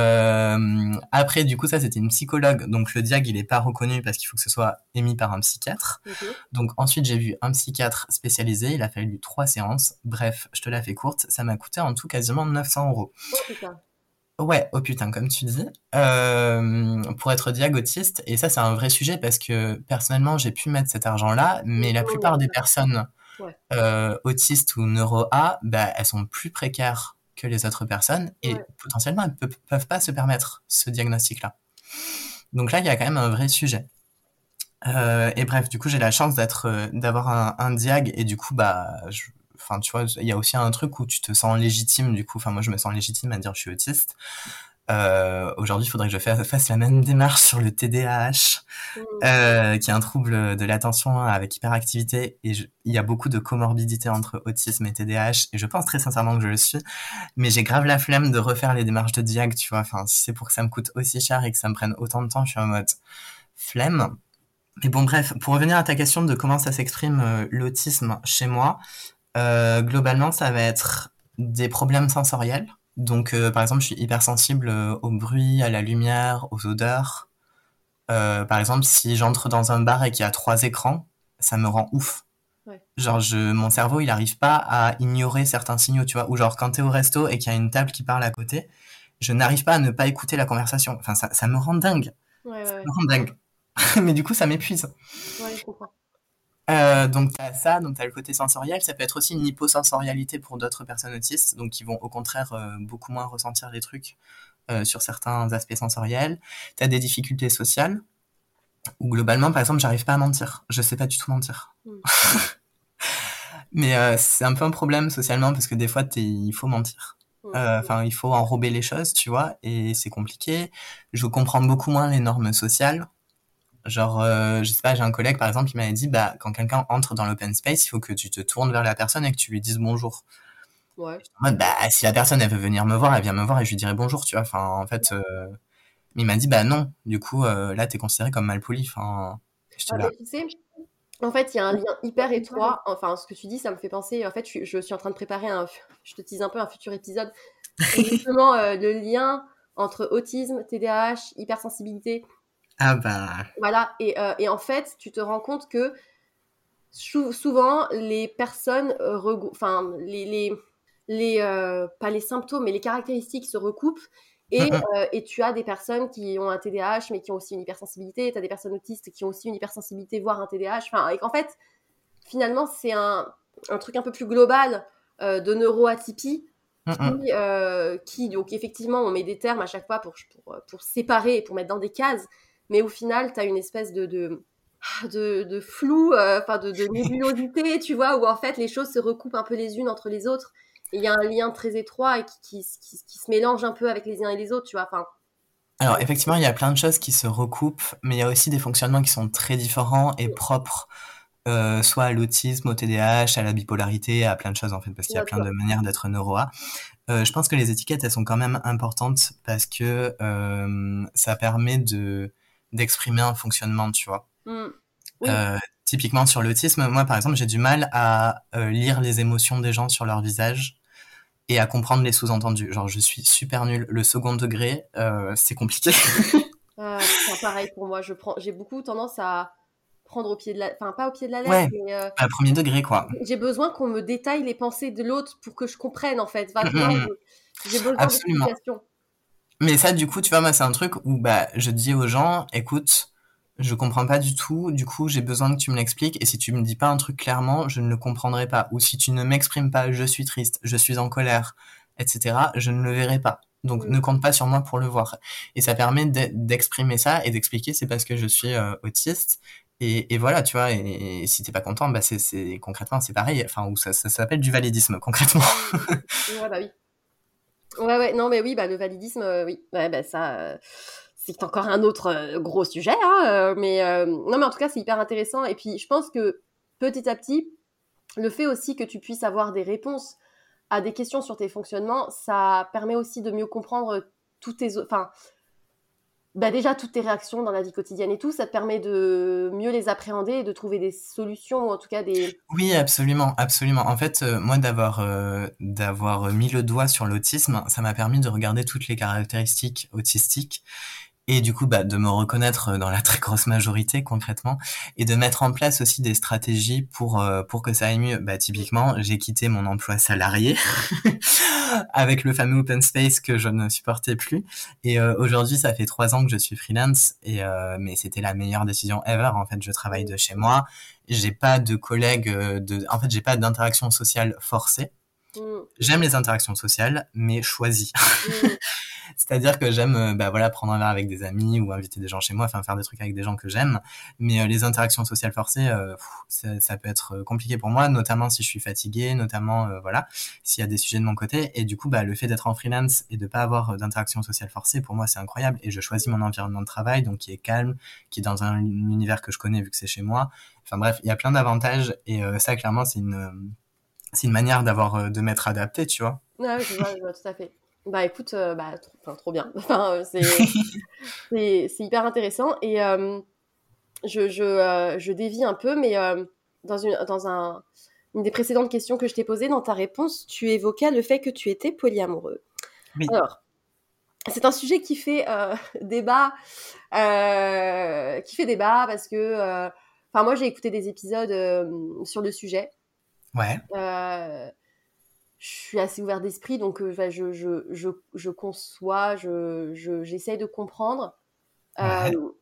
euh, après, du coup, ça c'était une psychologue, donc le diag il est pas reconnu parce qu'il faut que ce soit émis par un psychiatre. Ok. Donc ensuite j'ai vu un psychiatre spécialisé, il a fallu trois séances. Bref, je te la fais courte, ça m'a coûté en tout quasiment neuf cents euros. Oh putain. Ouais, oh putain, comme tu dis, euh, pour être diag autiste, et ça c'est un vrai sujet parce que personnellement j'ai pu mettre cet argent-là, mais la Oh, plupart des ouais. personnes Ouais. euh, autistes ou neuro-A, bah, elles sont plus précaires que les autres personnes et Ouais. potentiellement elles peuvent, peuvent pas se permettre ce diagnostic-là. Donc là, il y a quand même un vrai sujet. Euh, et bref, du coup, j'ai la chance d'être, euh, d'avoir un, un diag et du coup, bah, je, enfin, tu vois, il y a aussi un truc où tu te sens légitime. Du coup, enfin, moi, je me sens légitime à dire je suis autiste. Euh, aujourd'hui, il faudrait que je fasse, fasse la même démarche sur le T D A H, Mm. euh, qui est un trouble de l'attention avec hyperactivité. Et je, il y a beaucoup de comorbidités entre autisme et T D A H. Et je pense très sincèrement que je le suis. Mais j'ai grave la flemme de refaire les démarches de diag, tu vois. Enfin, si c'est pour que ça me coûte aussi cher et que ça me prenne autant de temps, je suis en mode flemme. Mais bon, bref, pour revenir à ta question de comment ça s'exprime euh, l'autisme chez moi, euh, globalement, ça va être des problèmes sensoriels. Donc, euh, par exemple, je suis hypersensible euh, au bruit, à la lumière, aux odeurs. Euh, par exemple, si j'entre dans un bar et qu'il y a trois écrans, ça me rend ouf. Ouais. Genre, je, mon cerveau, il n'arrive pas à ignorer certains signaux, tu vois. Ou genre, quand t'es au resto et qu'il y a une table qui parle à côté, je n'arrive pas à ne pas écouter la conversation. Enfin, ça, ça me rend dingue. Ouais, Ça ouais, me rend dingue. Mais du coup, ça m'épuise. ouais. Ouais, je comprends. Euh, donc t'as ça, donc t'as le côté sensoriel. Ça peut être aussi une hyposensorialité pour d'autres personnes autistes, donc qui vont au contraire euh, beaucoup moins ressentir les trucs euh, sur certains aspects sensoriels. T'as des difficultés sociales, où globalement, par exemple, j'arrive pas à mentir. Je sais pas du tout mentir. Mm. Mais euh, c'est un peu un problème socialement parce que des fois, t'es, il faut mentir. Mm. Enfin, euh, il faut enrober les choses, tu vois, et c'est compliqué. Je comprends beaucoup moins les normes sociales. Genre, euh, je sais pas, j'ai un collègue par exemple qui m'avait dit, bah, quand quelqu'un entre dans l'open space, il faut que tu te tournes vers la personne et que tu lui dises bonjour. Ouais. En mode, bah, si la personne elle veut venir me voir, elle vient me voir et je lui dirai bonjour, tu vois. Enfin, en fait, euh... mais il m'a dit, bah non, du coup, euh, là, t'es considéré comme malpoli. Enfin, j'étais Ah, là. mais tu sais, en fait, il y a un lien hyper étroit. Enfin, ce que tu dis, ça me fait penser. En fait, je, je suis en train de préparer un. Je te tease un peu un futur épisode. C'est justement euh, le lien entre autisme, T D A H, hypersensibilité. Ah bah. Voilà. Et, euh, et en fait, tu te rends compte que sou- souvent, les personnes, euh, regrou- enfin, les, les, les euh, pas les symptômes, mais les caractéristiques se recoupent. Et, Mm, mm. euh, et tu as des personnes qui ont un T D A H, mais qui ont aussi une hypersensibilité. Tu as des personnes autistes qui ont aussi une hypersensibilité, voire un T D A H. Enfin, et qu'en fait, finalement, c'est un, un truc un peu plus global euh, de neuroatypie Mm, mm. qui, euh, qui, donc effectivement, on met des termes à chaque fois pour, pour, pour séparer et pour mettre dans des cases, mais au final, tu as une espèce de, de, de, de flou, enfin euh, de, de nébulosité, tu vois, où en fait, les choses se recoupent un peu les unes entre les autres. Et il y a un lien très étroit et qui, qui, qui, qui se mélange un peu avec les uns et les autres, tu vois. Enfin, Alors, effectivement, il y a plein de choses qui se recoupent, mais il y a aussi des fonctionnements qui sont très différents et propres, euh, soit à l'autisme, au T D A H, à la bipolarité, à plein de choses en fait, parce qu'il y a plein de manières d'être neuro-A. Euh, je pense que les étiquettes, elles sont quand même importantes parce que euh, ça permet de d'exprimer un fonctionnement, tu vois. mm, oui. Euh, typiquement sur l'autisme, moi par exemple, j'ai du mal à euh, lire les émotions des gens sur leur visage et à comprendre les sous-entendus. Genre, je suis super nulle. Le second degré, euh, c'est compliqué. Euh, c'est pareil pour moi. Je prends, j'ai beaucoup tendance à prendre au pied de la, enfin pas au pied de la lettre, Ouais, mais euh, à premier degré, quoi. j'ai besoin qu'on me détaille les pensées de l'autre pour que je comprenne en fait. Enfin, tu Mm, vois, mm, mm. j'ai besoin Absolument. d'explications. Mais ça, du coup, tu vois, moi, c'est un truc où bah, je dis aux gens, écoute, je comprends pas du tout, du coup, j'ai besoin que tu me l'expliques, et si tu me dis pas un truc clairement, je ne le comprendrai pas. Ou si tu ne m'exprimes pas, je suis triste, je suis en colère, et cetera, je ne le verrai pas. Donc, Mm. ne compte pas sur moi pour le voir. Et ça permet de- d'exprimer ça et d'expliquer, c'est parce que je suis euh, autiste. Et, et voilà, tu vois, et, et si t'es pas content, bah c'est, c'est concrètement, c'est pareil. Enfin, ou ça, ça s'appelle du validisme, concrètement. Ouais, bah oui. Ouais, ouais, non, mais oui, bah le validisme, euh, oui. Ouais, bah ça, euh, c'est encore un autre euh, gros sujet, hein, euh, mais euh, non, mais en tout cas, c'est hyper intéressant. Et puis, je pense que petit à petit, le fait aussi que tu puisses avoir des réponses à des questions sur tes fonctionnements, ça permet aussi de mieux comprendre toutes tes, enfin, bah déjà toutes tes réactions dans la vie quotidienne et tout. Ça te permet de mieux les appréhender et de trouver des solutions, ou en tout cas des. Oui, absolument, absolument. En fait, euh, moi, d'avoir euh, d'avoir mis le doigt sur l'autisme, ça m'a permis de regarder toutes les caractéristiques autistiques et du coup, bah, de me reconnaître dans la très grosse majorité concrètement et de mettre en place aussi des stratégies pour euh, pour que ça aille mieux. Bah, typiquement, j'ai quitté mon emploi salarié avec le fameux open space que je ne supportais plus. Et euh, aujourd'hui, ça fait trois ans que je suis freelance. Et euh, mais c'était la meilleure décision ever. En fait, je travaille de chez moi. J'ai pas de collègues. De, en fait, j'ai pas d'interaction sociale forcée. Mm. J'aime les interactions sociales, mais choisies. Mm. C'est-à-dire que j'aime, bah voilà, prendre un verre avec des amis ou inviter des gens chez moi, enfin faire des trucs avec des gens que j'aime. Mais euh, les interactions sociales forcées, euh, pff, ça, ça peut être compliqué pour moi, notamment si je suis fatiguée, notamment euh, voilà, s'il y a des sujets de mon côté. Et du coup, bah le fait d'être en freelance et de pas avoir d'interactions sociales forcées, pour moi, c'est incroyable. Et je choisis mon environnement de travail, donc qui est calme, qui est dans un univers que je connais vu que c'est chez moi. Enfin bref, il y a plein d'avantages et euh, ça, clairement, c'est une c'est une manière d'avoir de m'être adapté, tu vois. Ouais, je vois, je vois tout à fait. Bah écoute, euh, bah, trop, enfin, trop bien. Enfin, euh, c'est, c'est, c'est hyper intéressant. Et euh, je, je, euh, je dévie un peu, mais euh, dans, une, dans un, une des précédentes questions que je t'ai posées, dans ta réponse, tu évoquais le fait que tu étais polyamoureux. Oui. Alors, c'est un sujet qui fait euh, débat, euh, qui fait débat parce que, euh, enfin, moi j'ai écouté des épisodes euh, sur le sujet. Ouais. Euh, je suis assez ouverte d'esprit, donc euh, je, je, je, je conçois, je, je, j'essaye de comprendre. Ouais. Euh,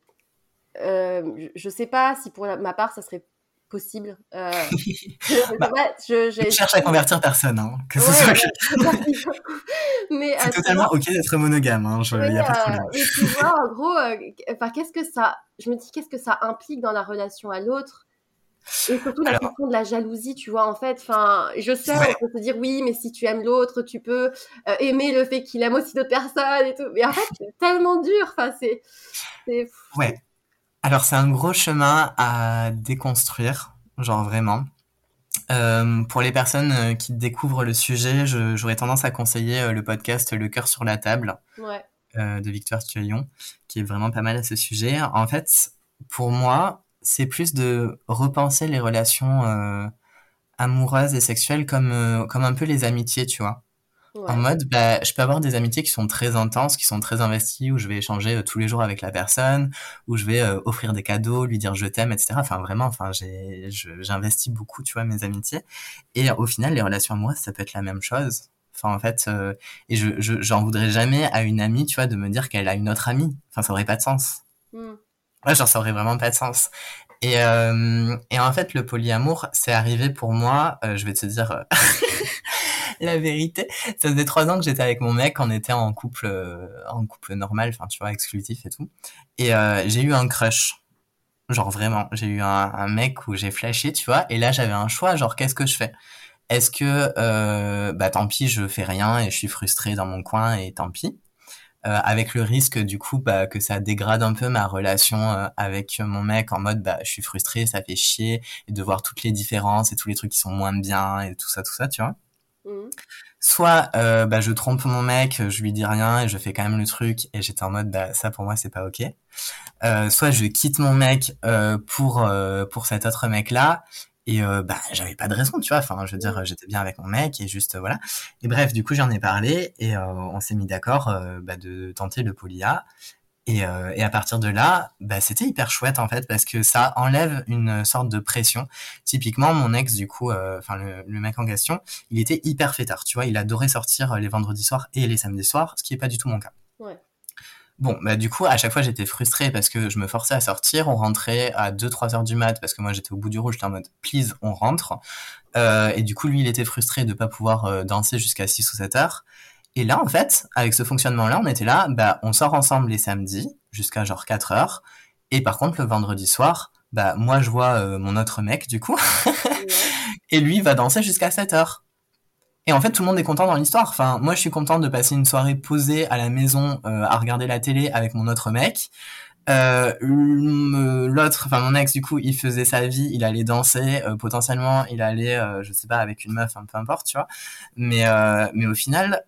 euh, je ne sais pas si pour la, ma part, ça serait possible. Euh, je, bah, pas, je, je cherche à convertir personne, hein, que ce ouais, soit que... mais, c'est euh, totalement vois, ok d'être monogame, hein, il mais, n'y a pas de euh, problème. mais tu vois, en gros, euh, enfin, qu'est-ce que ça... Je me dis, qu'est-ce que ça implique dans la relation à l'autre? Et surtout la Alors, question de la jalousie, tu vois, en fait, enfin, je sais, ouais. on peut se dire oui, mais si tu aimes l'autre, tu peux euh, aimer le fait qu'il aime aussi d'autres personnes et tout. Mais en fait, c'est tellement dur, enfin, c'est... c'est... Ouais. Alors, c'est un gros chemin à déconstruire, genre vraiment. Euh, pour les personnes qui découvrent le sujet, je, j'aurais tendance à conseiller le podcast Le cœur sur la table Ouais. euh, de Victoire Tuaillon, qui est vraiment pas mal à ce sujet. En fait, pour moi, c'est plus de repenser les relations euh, amoureuses et sexuelles comme, euh, comme un peu les amitiés, tu vois. En Ouais. mode, bah, je peux avoir des amitiés qui sont très intenses, qui sont très investies, où je vais échanger euh, tous les jours avec la personne, où je vais euh, offrir des cadeaux, lui dire je t'aime, et cetera. Enfin, vraiment, enfin, j'ai, je, j'investis beaucoup, tu vois, mes amitiés. Et au final, les relations amoureuses, ça peut être la même chose. Enfin, en fait, euh, et je, je, j'en voudrais jamais à une amie, tu vois, de me dire qu'elle a une autre amie. Enfin, ça aurait pas de sens. Mm. Ouais, genre, ça aurait vraiment pas de sens. Et, euh, et en fait, le polyamour, c'est arrivé pour moi, euh, je vais te dire euh, la vérité. Ça faisait trois ans que j'étais avec mon mec, on était en couple, euh, en couple normal, enfin, tu vois, exclusif et tout. Et euh, j'ai eu un crush. Genre vraiment, j'ai eu un, un mec où j'ai flashé, tu vois. Et là, j'avais un choix, genre, qu'est-ce que je fais? Est-ce que, euh, bah tant pis, je fais rien et je suis frustrée dans mon coin et tant pis. Euh, avec le risque du coup bah, que ça dégrade un peu ma relation euh, avec mon mec en mode bah je suis frustrée, ça fait chier et de voir toutes les différences et tous les trucs qui sont moins bien et tout ça tout ça tu vois. Mm. Soit euh, bah je trompe mon mec, je lui dis rien et je fais quand même le truc et j'étais en mode bah ça pour moi c'est pas ok. Euh, soit je quitte mon mec euh, pour euh, pour cet autre mec là. Et euh, bah j'avais pas de raison, tu vois. Enfin, je veux dire, j'étais bien avec mon mec et juste euh, voilà. Et bref, du coup, j'en ai parlé et euh, on s'est mis d'accord euh, bah, de tenter le polya. Et, euh, et à partir de là, bah c'était hyper chouette en fait parce que ça enlève une sorte de pression. Typiquement, mon ex, du coup, enfin euh, le, le mec en question, il était hyper fêtard, tu vois. Il adorait sortir les vendredis soirs et les samedis soirs, ce qui est pas du tout mon cas. Ouais. Bon, bah du coup, à chaque fois, j'étais frustrée parce que je me forçais à sortir. On rentrait à deux trois heures du mat parce que moi, j'étais au bout du rouge. J'étais en mode, please, on rentre. Euh, et du coup, lui, il était frustré de pas pouvoir euh, danser jusqu'à six ou sept heures. Et là, en fait, avec ce fonctionnement-là, on était là, bah, on sort ensemble les samedis jusqu'à genre quatre heures. Et par contre, le vendredi soir, bah, moi, je vois euh, mon autre mec, du coup. Ouais. Et lui, il va danser jusqu'à sept heures. Et en fait, tout le monde est content dans l'histoire. Enfin, moi, je suis content de passer une soirée posée à la maison euh, à regarder la télé avec mon autre mec. Euh, l'autre, enfin mon ex, du coup, il faisait sa vie, il allait danser, euh, potentiellement, il allait, euh, je sais pas, avec une meuf, hein, peu importe, tu vois. Mais euh, mais au final,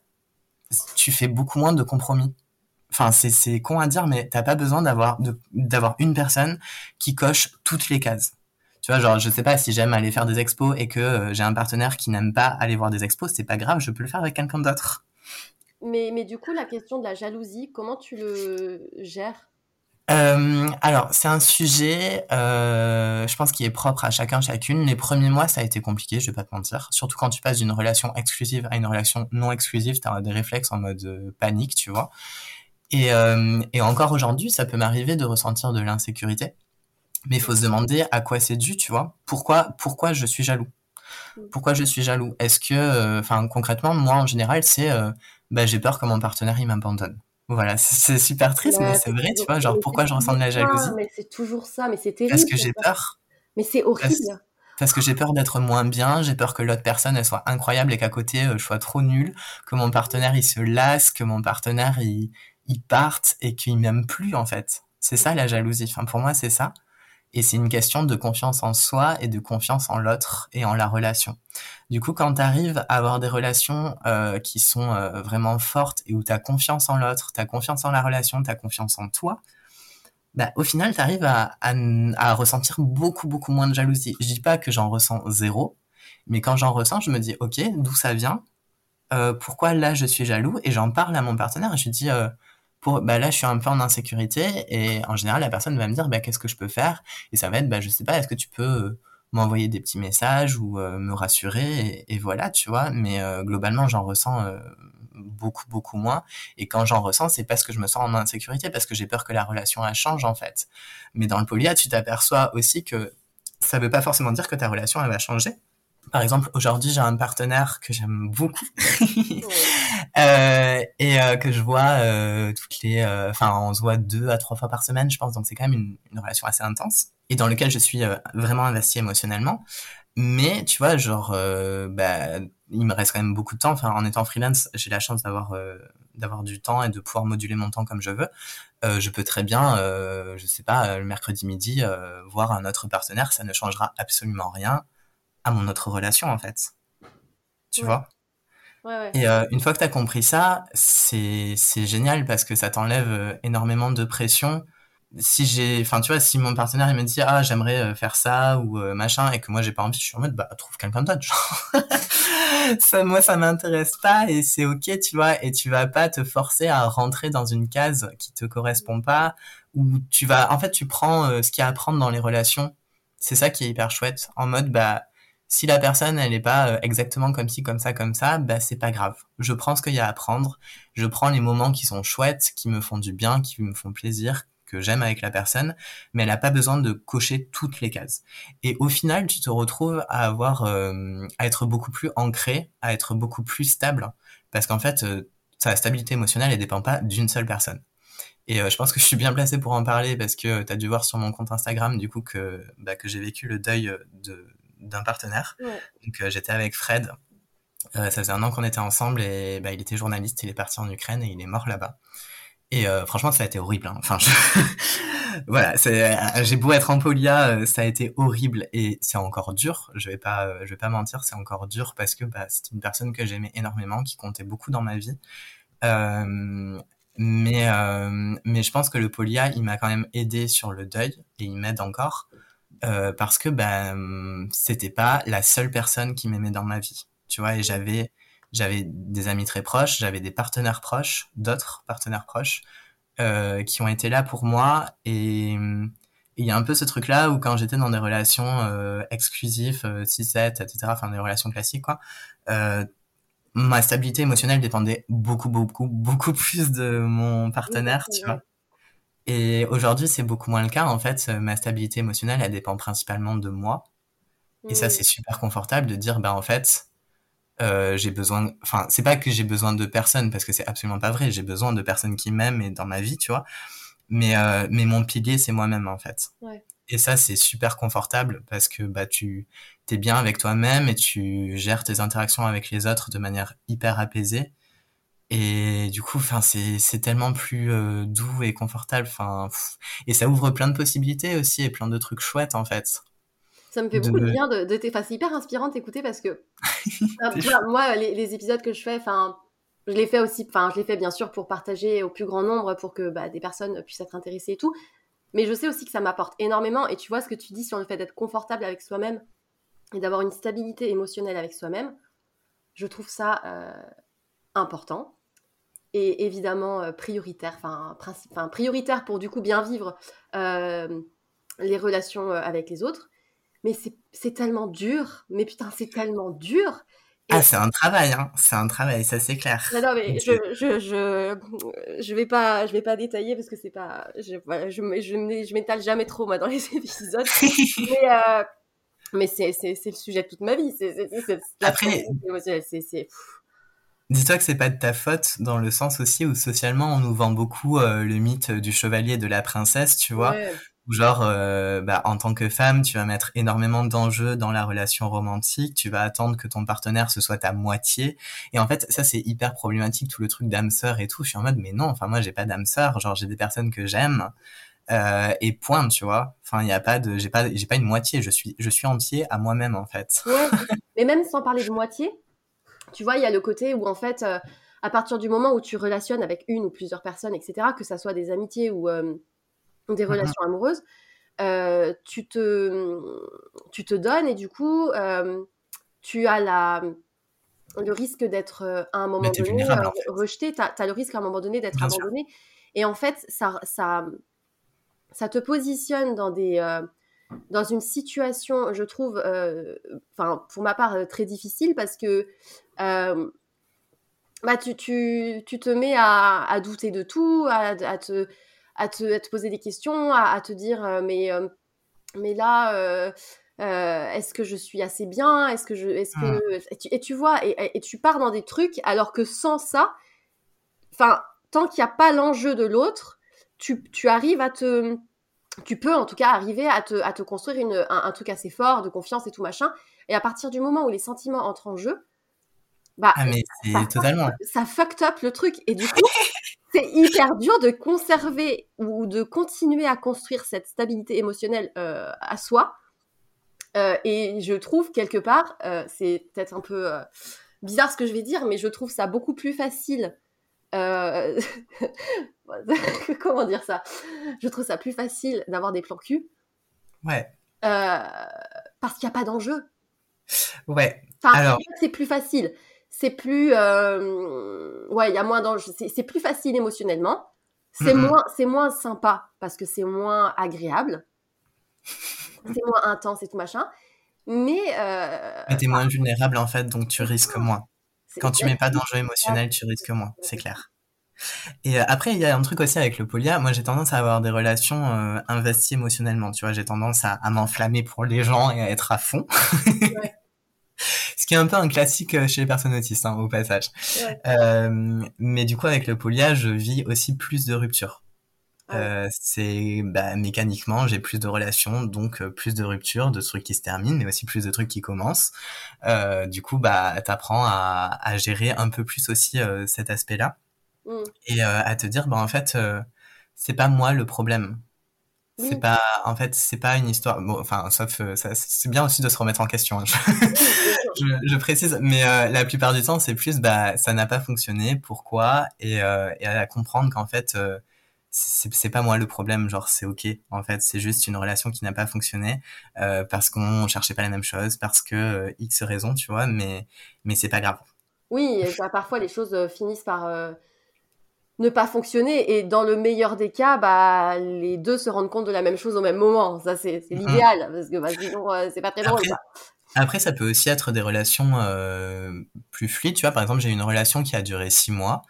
tu fais beaucoup moins de compromis. Enfin, c'est c'est con à dire, mais t'as pas besoin d'avoir de, d'avoir une personne qui coche toutes les cases. Tu vois, genre, je sais pas, si j'aime aller faire des expos et que euh, j'ai un partenaire qui n'aime pas aller voir des expos, c'est pas grave, je peux le faire avec quelqu'un d'autre. Mais, mais du coup, la question de la jalousie, comment tu le gères? Euh, alors, c'est un sujet, euh, je pense, qui est propre à chacun, chacune. Les premiers mois, ça a été compliqué, je vais pas te mentir. Surtout quand tu passes d'une relation exclusive à une relation non exclusive, t'as des réflexes en mode euh, panique, tu vois. Et, euh, et encore aujourd'hui, ça peut m'arriver de ressentir de l'insécurité. Mais il faut se demander à quoi c'est dû, tu vois. Pourquoi, pourquoi je suis jaloux? Pourquoi je suis jaloux? Est-ce que, enfin, euh, concrètement, moi, en général, c'est, euh, bah, j'ai peur que mon partenaire, il m'abandonne. Voilà, c'est c'est super triste, mais Ouais, c'est c'est vrai, tu toujours, vois. Genre, mais c'est pourquoi je ressens de toujours la ça, jalousie? mais c'est toujours ça, mais c'est Parce terrible, que j'ai ça. peur. Mais c'est Parce, horrible. parce que j'ai peur d'être moins bien, j'ai peur que l'autre personne, elle soit incroyable et qu'à côté, euh, je sois trop nulle, que mon partenaire, il se lasse, que mon partenaire, il, il parte et qu'il m'aime plus, en fait. C'est ça, la jalousie. Enfin, pour moi, c'est ça. Et c'est une question de confiance en soi et de confiance en l'autre et en la relation. Du coup, quand tu arrives à avoir des relations euh, qui sont euh, vraiment fortes et où tu as confiance en l'autre, tu as confiance en la relation, tu as confiance en toi, bah, au final, tu arrives à, à, à ressentir beaucoup, beaucoup moins de jalousie. Je dis pas que j'en ressens zéro, mais quand j'en ressens, je me dis, ok, d'où ça vient? Euh, pourquoi là je suis jaloux? Et j'en parle à mon partenaire et je lui dis, euh, pour, bah là je suis un peu en insécurité et en général la personne va me dire, bah qu'est-ce que je peux faire? Et ça va être, bah je sais pas, est-ce que tu peux euh, m'envoyer des petits messages ou euh, me rassurer et, et voilà, tu vois. Mais euh, globalement j'en ressens euh, beaucoup beaucoup moins. Et quand j'en ressens, c'est parce que je me sens en insécurité, parce que j'ai peur que la relation elle change en fait. Mais dans le polia, tu t'aperçois aussi que ça veut pas forcément dire que ta relation elle va changer. Par exemple, aujourd'hui, j'ai un partenaire que j'aime beaucoup euh, et euh, que je vois euh, toutes les, enfin, euh, on se voit deux à trois fois par semaine, je pense. Donc c'est quand même une, une relation assez intense et dans lequel je suis euh, vraiment investie émotionnellement. Mais tu vois, genre, euh, bah, il me reste quand même beaucoup de temps. Enfin, en étant freelance, j'ai la chance d'avoir euh, d'avoir du temps et de pouvoir moduler mon temps comme je veux. Euh, je peux très bien, euh, je sais pas, le mercredi midi, euh, voir un autre partenaire. Ça ne changera absolument rien à mon autre relation en fait, tu Ouais, vois. ouais, ouais. Et euh, une fois que t'as compris ça, c'est c'est génial parce que ça t'enlève euh, énormément de pression. Si j'ai, enfin tu vois, si mon partenaire il me dit ah j'aimerais euh, faire ça ou euh, machin et que moi j'ai pas envie, je suis en mode bah trouve quelqu'un d'autre. Genre. Ça moi ça m'intéresse pas et c'est ok, tu vois. Et tu vas pas te forcer à rentrer dans une case qui te correspond pas ou tu vas, en fait tu prends euh, ce qu'il y a à prendre dans les relations. C'est ça qui est hyper chouette. En mode bah si la personne elle est pas euh, exactement comme ci comme ça comme ça, bah c'est pas grave. Je prends ce qu'il y a à prendre, je prends les moments qui sont chouettes, qui me font du bien, qui me font plaisir, que j'aime avec la personne, mais elle a pas besoin de cocher toutes les cases. Et au final, tu te retrouves à avoir euh, à être beaucoup plus ancré, à être beaucoup plus stable parce qu'en fait euh, sa stabilité émotionnelle elle dépend pas d'une seule personne. Et euh, je pense que je suis bien placé pour en parler parce que tu as dû voir sur mon compte Instagram du coup que bah, que j'ai vécu le deuil de d'un partenaire. Ouais. Donc euh, j'étais avec Fred. Euh, ça faisait un an qu'on était ensemble et bah, il était journaliste, il est parti en Ukraine et il est mort là-bas. Et euh, franchement, ça a été horrible. Hein. Enfin, je... voilà, c'est, euh, j'ai beau être en polia, euh, ça a été horrible et c'est encore dur. Je vais pas, euh, je vais pas mentir, c'est encore dur parce que bah, c'est une personne que j'aimais énormément, qui comptait beaucoup dans ma vie. Euh, mais euh, mais je pense que le polia, il m'a quand même aidé sur le deuil et il m'aide encore. Euh, parce que ben c'était pas la seule personne qui m'aimait dans ma vie, tu vois. Et j'avais j'avais des amis très proches, j'avais des partenaires proches, d'autres partenaires proches euh, qui ont été là pour moi. Et il y a un peu ce truc là où quand j'étais dans des relations euh, exclusives, euh, six sept, et cetera, enfin des relations classiques quoi, euh, ma stabilité émotionnelle dépendait beaucoup beaucoup beaucoup plus de mon Oui, partenaire, c'est tu vrai. vois. Et aujourd'hui, c'est beaucoup moins le cas. En fait, ma stabilité émotionnelle, elle dépend principalement de moi. Et ça, Mm. c'est super confortable de dire, bah en fait, euh, j'ai besoin. Enfin, c'est pas que j'ai besoin de personne parce que c'est absolument pas vrai. J'ai besoin de personnes qui m'aiment et dans ma vie, tu vois. Mais euh, mais mon pilier, c'est moi-même en fait. Ouais. Et ça, c'est super confortable parce que bah tu t'es bien avec toi-même et tu gères tes interactions avec les autres de manière hyper apaisée. Et du coup, enfin, c'est c'est tellement plus euh, doux et confortable. Enfin, pff. Et ça ouvre plein de possibilités aussi et plein de trucs chouettes en fait. Ça me fait beaucoup de De bien de, de t'é- enfin, c'est hyper inspirant de t'écouter parce que ah, c'est tu vois, moi, les, les épisodes que je fais, enfin, je les fais aussi, enfin, je les fais bien sûr pour partager au plus grand nombre, pour que bah, des personnes puissent être intéressées et tout. Mais je sais aussi que ça m'apporte énormément. Et tu vois ce que tu dis sur le fait d'être confortable avec soi-même et d'avoir une stabilité émotionnelle avec soi-même, je trouve ça euh, important et évidemment euh, prioritaire, enfin, princi- enfin, prioritaire pour du coup bien vivre euh, les relations euh, avec les autres. Mais c'est, c'est tellement dur, mais putain, c'est tellement dur. ah, Et c'est un travail, hein. C'est un travail, ça c'est non, clair. non, mais je, C'est- je, je, je vais pas, je vais pas détailler parce que c'est pas, je, voilà, je, me- je, m'é- je m'étale jamais trop moi dans les épisodes. Mais, euh, mais c'est, c'est, c'est le sujet de toute ma vie. C'est, c'est, c'est, c'est la Après, stabilité émotionnelle. C'est, c'est, dis-toi que c'est pas de ta faute dans le sens aussi où socialement on nous vend beaucoup euh, le mythe du chevalier et de la princesse, tu vois. ouais. Où genre, euh, bah, en tant que femme, tu vas mettre énormément d'enjeux dans la relation romantique, tu vas attendre que ton partenaire ce soit ta moitié. Et en fait, ça c'est hyper problématique, tout le truc d'âme sœur et tout. Je suis en mode, mais non, enfin moi j'ai pas d'âme sœur, genre j'ai des personnes que j'aime euh, et point, tu vois. Enfin, il y a pas de, j'ai pas, j'ai pas une moitié, je suis, je suis entier à moi-même en fait. Ouais. Mais même sans parler de moitié, tu vois, il y a le côté où en fait, euh, à partir du moment où tu relationnes avec une ou plusieurs personnes, et cetera, que ça soit des amitiés ou euh, des relations amoureuses, euh, tu te, tu te donnes et du coup, euh, tu as la, le risque d'être euh, à un Mais moment t'es donné vulnérable en euh, fait, rejeté, tu as le risque à un moment donné d'être bien sûr. abandonné. Et en fait, ça, ça, ça te positionne dans, des, euh, dans une situation, je trouve, euh, enfin, pour ma part, euh, très difficile parce que euh, bah, tu, tu, tu te mets à, à douter de tout, à, à, te, à, te, à te poser des questions, à, à te dire euh, mais, euh, mais là, euh, euh, est-ce que je suis assez bien? Est-ce que je, est-ce que Hmm. et tu, et tu vois et, et tu pars dans des trucs alors que sans ça, enfin, tant qu'il n'y a pas l'enjeu de l'autre, tu, tu arrives à te, tu peux en tout cas arriver à te, à te construire une, un, un truc assez fort de confiance et tout machin. Et à partir du moment où les sentiments entrent en jeu, bah Ah mais ça, c'est totalement. ça fucked up le truc. Et du coup, c'est hyper dur de conserver ou de continuer à construire cette stabilité émotionnelle euh, à soi. Euh, et je trouve quelque part, euh, c'est peut-être un peu euh, bizarre ce que je vais dire, mais je trouve ça beaucoup plus facile. Euh... Comment dire ça? Je trouve ça plus facile d'avoir des plans cul Ouais, euh, parce qu'il n'y a pas d'enjeu. ouais. Enfin, Alors, c'est pas que c'est plus facile. C'est plus, euh, ouais, il y a moins d'enjeux. C'est, c'est plus facile émotionnellement. mm, C'est mm. moins, c'est moins sympa parce que c'est moins agréable. C'est moins intense et tout machin. Mais euh, Mais t'es moins vulnérable en fait, donc tu risques moins. c'est, Quand tu mets pas d'enjeu émotionnel, tu risques moins, c'est clair. Et euh, après, il y a un truc aussi avec le polia. Moi, j'ai tendance à avoir des relations euh, investies émotionnellement. Tu vois, j'ai tendance à, à m'enflammer pour les gens et à être à fond. ouais, Ce qui est un peu un classique euh, chez les personnes autistes, hein, au passage. ouais. Euh, mais du coup, avec le polia, je vis aussi plus de ruptures. Ah oui. Euh, c'est bah, mécaniquement, j'ai plus de relations, donc euh, plus de ruptures, de trucs qui se terminent, mais aussi plus de trucs qui commencent. Euh, du coup, bah, t'apprends à, à gérer un peu plus aussi euh, cet aspect-là Mm. et euh, à te dire, bah en fait, euh, c'est pas moi le problème. C'est Oui, pas, en fait, c'est pas une histoire. Bon, enfin, sauf, euh, ça, c'est bien aussi de se remettre en question, hein. oui, bien sûr. Je, je précise, mais euh, la plupart du temps, c'est plus, bah, ça n'a pas fonctionné, pourquoi, et, euh, et à comprendre qu'en fait, euh, c'est c'est pas moi le problème, genre c'est ok. En fait, c'est juste une relation qui n'a pas fonctionné euh, parce qu'on cherchait pas la même chose, parce que euh, X raisons, tu vois, mais mais c'est pas grave. Oui, et bah, parfois les choses euh, finissent par euh, ne pas fonctionner. Et dans le meilleur des cas, bah, les deux se rendent compte de la même chose au même moment. Ça, c'est, c'est Mm. l'idéal. Parce que bah, sinon, euh, c'est pas très drôle, Après, quoi. après, ça peut aussi être des relations euh, plus fluides, tu vois. Par exemple, j'ai eu une relation qui a duré six mois.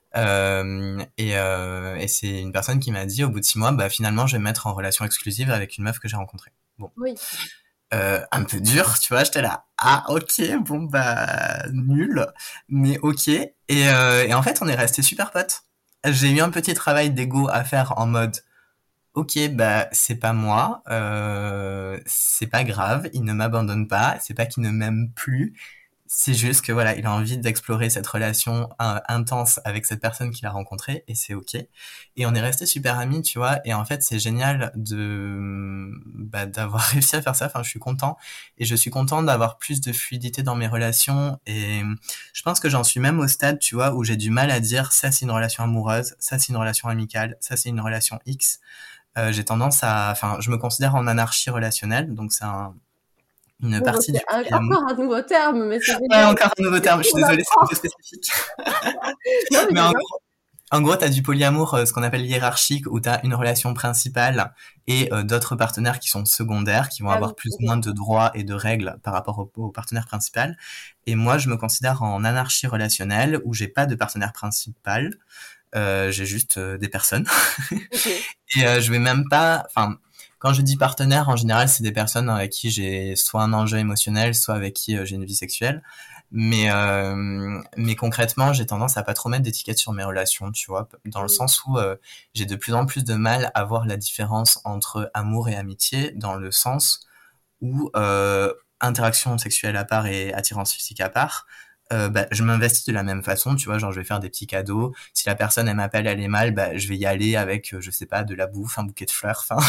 Euh, et, euh, et c'est une personne qui m'a dit au bout de six mois, bah finalement, je vais me mettre en relation exclusive avec une meuf que j'ai rencontrée. Bon, Oui. euh, un peu dur, tu vois. J'étais là, ah ok, bon bah nul, mais ok. Et, euh, et en fait, on est resté super potes. J'ai eu un petit travail d'ego à faire en mode, ok, bah c'est pas moi, euh, c'est pas grave, il ne m'abandonne pas, c'est pas qu'il ne m'aime plus, c'est juste que voilà, il a envie d'explorer cette relation euh, intense avec cette personne qu'il a rencontrée et c'est ok. Et on est resté super amis, tu vois. Et en fait, c'est génial de bah, d'avoir réussi à faire ça. Enfin, je suis content et je suis content d'avoir plus de fluidité dans mes relations. Et je pense que j'en suis même au stade, tu vois, où j'ai du mal à dire ça c'est une relation amoureuse, ça c'est une relation amicale, ça c'est une relation X. Euh, j'ai tendance à, enfin, je me considère en anarchie relationnelle, donc c'est un, une Bon, bah, partie c'est du un- polyamour. encore un nouveau terme, mais c'est Ouais, génial. encore un nouveau terme, je suis On désolée, c'est un apprend. peu spécifique. Non, mais Mais en j'adore. gros, en gros, t'as du polyamour, euh, ce qu'on appelle hiérarchique, où t'as une relation principale et euh, d'autres partenaires qui sont secondaires, qui vont Ah oui, avoir plus ok. ou moins de droits et de règles par rapport au, au partenaire principal. Et moi, je me considère en anarchie relationnelle, où j'ai pas de partenaire principal, euh, j'ai juste euh, des personnes. Ok. Et euh, je vais même pas, enfin, quand je dis partenaire, en général, c'est des personnes avec qui j'ai soit un enjeu émotionnel, soit avec qui euh, j'ai une vie sexuelle. Mais euh, mais concrètement, j'ai tendance à pas trop mettre d'étiquette sur mes relations, tu vois, dans le Mm. sens où euh, j'ai de plus en plus de mal à voir la différence entre amour et amitié, dans le sens où euh, interaction sexuelle à part et attirance physique à part, euh, bah, je m'investis de la même façon, tu vois, genre je vais faire des petits cadeaux. Si la personne elle m'appelle, elle est mal, bah je vais y aller avec, euh, je sais pas, de la bouffe, un bouquet de fleurs, enfin,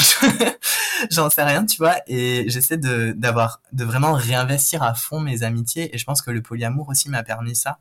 j'en sais rien, tu vois. Et j'essaie de d'avoir, de vraiment réinvestir à fond mes amitiés. Et je pense que le polyamour aussi m'a permis ça,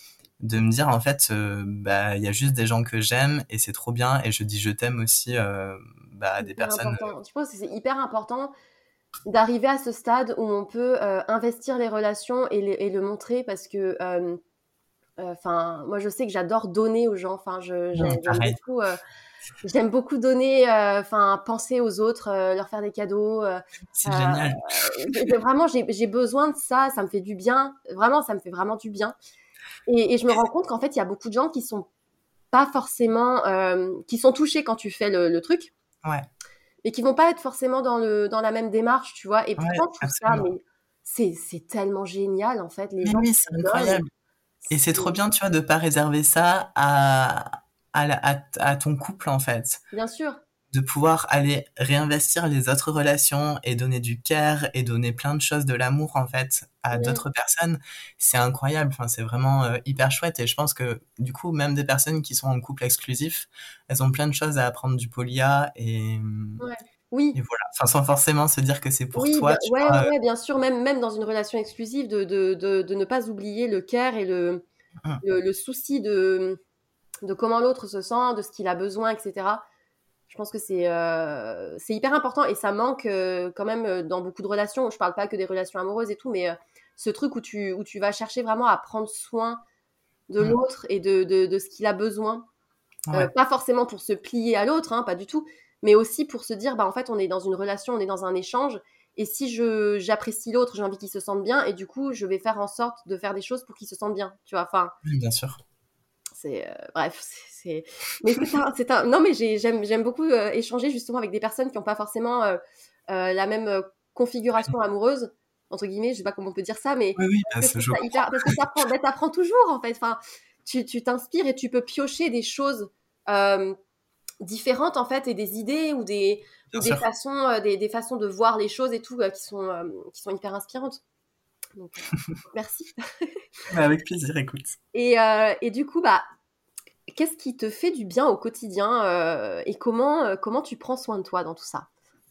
de me dire en fait, euh, bah il y a juste des gens que j'aime et c'est trop bien. Et je dis je t'aime aussi, euh, bah à des Hyper personnes. important. Je pense que c'est hyper important d'arriver à ce stade où on peut euh, investir les relations et, les- et le montrer parce que, euh, euh, enfin, moi je sais que j'adore donner aux gens. Enfin, je, euh, j'ai- mmh, j'aime pareil, beaucoup, euh, j'aime beaucoup donner, euh, enfin, penser aux autres, euh, leur faire des cadeaux. euh, c'est euh, génial. j'ai- vraiment, j'ai, j'ai besoin de ça. Ça me fait du bien. Vraiment, ça me fait vraiment du bien. Et, et je me rends compte qu'en fait, il y a beaucoup de gens qui sont pas forcément, euh, qui sont touchés quand tu fais le, le truc, Ouais, mais qui vont pas être forcément dans le dans la même démarche, tu vois. Et ouais, pourtant, je trouve ça, absolument. mais c'est c'est tellement génial en fait, les Mais gens oui, qui c'est donnent. incroyable. Et c'est trop C'est bien, tu vois, de pas réserver ça à, à, la- à, à ton couple, en fait. bien sûr, De pouvoir aller réinvestir les autres relations et donner du care et donner plein de choses de l'amour, en fait, à mm, d'autres personnes. C'est incroyable. Enfin, c'est vraiment euh, hyper chouette. Et je pense que, du coup, même des personnes qui sont en couple exclusif, elles ont plein de choses à apprendre du polia et, ouais. et Oui, voilà. Enfin, sans forcément se dire que c'est pour oui, toi, bien, tu ouais, ouais, vois. ouais, bien sûr, même même dans une relation exclusive, de de de, de ne pas oublier le care et le euh, le, le souci de de comment l'autre se sent, de ce qu'il a besoin, et cetera. Je pense que c'est euh, c'est hyper important et ça manque euh, quand même euh, dans beaucoup de relations. Je parle pas que des relations amoureuses et tout, mais euh, ce truc où tu, où tu vas chercher vraiment à prendre soin de mm, l'autre et de, de, de ce qu'il a besoin. mm, Euh, ouais, pas forcément pour se plier à l'autre, hein, pas du tout, mais aussi pour se dire, bah, en fait, on est dans une relation, on est dans un échange. Et si je j'apprécie l'autre, j'ai envie qu'il se sente bien, et du coup, je vais faire en sorte de faire des choses pour qu'il se sente bien. Tu vois, enfin, bien sûr. c'est euh, bref, c'est, c'est... mais c'est un, c'est un, non mais j'ai, j'aime, j'aime beaucoup euh, échanger justement avec des personnes qui n'ont pas forcément euh, euh, la même euh, configuration amoureuse entre guillemets, je sais pas comment on peut dire ça, mais Oui, oui, parce bah, que je ça, trouve je ça comprends. hyper, parce que t'apprends, ben, t'apprends toujours en fait. Enfin, tu, tu t'inspires et tu peux piocher des choses euh, différentes en fait et des idées ou des ou Bien des sûr. façons, euh, des, des façons de voir les choses et tout euh, qui sont euh, qui sont hyper inspirantes. Donc euh, merci. Bah, avec plaisir, écoute. Et, euh, et du coup, bah qu'est-ce qui te fait du bien au quotidien euh, et comment, euh, comment tu prends soin de toi dans tout ça?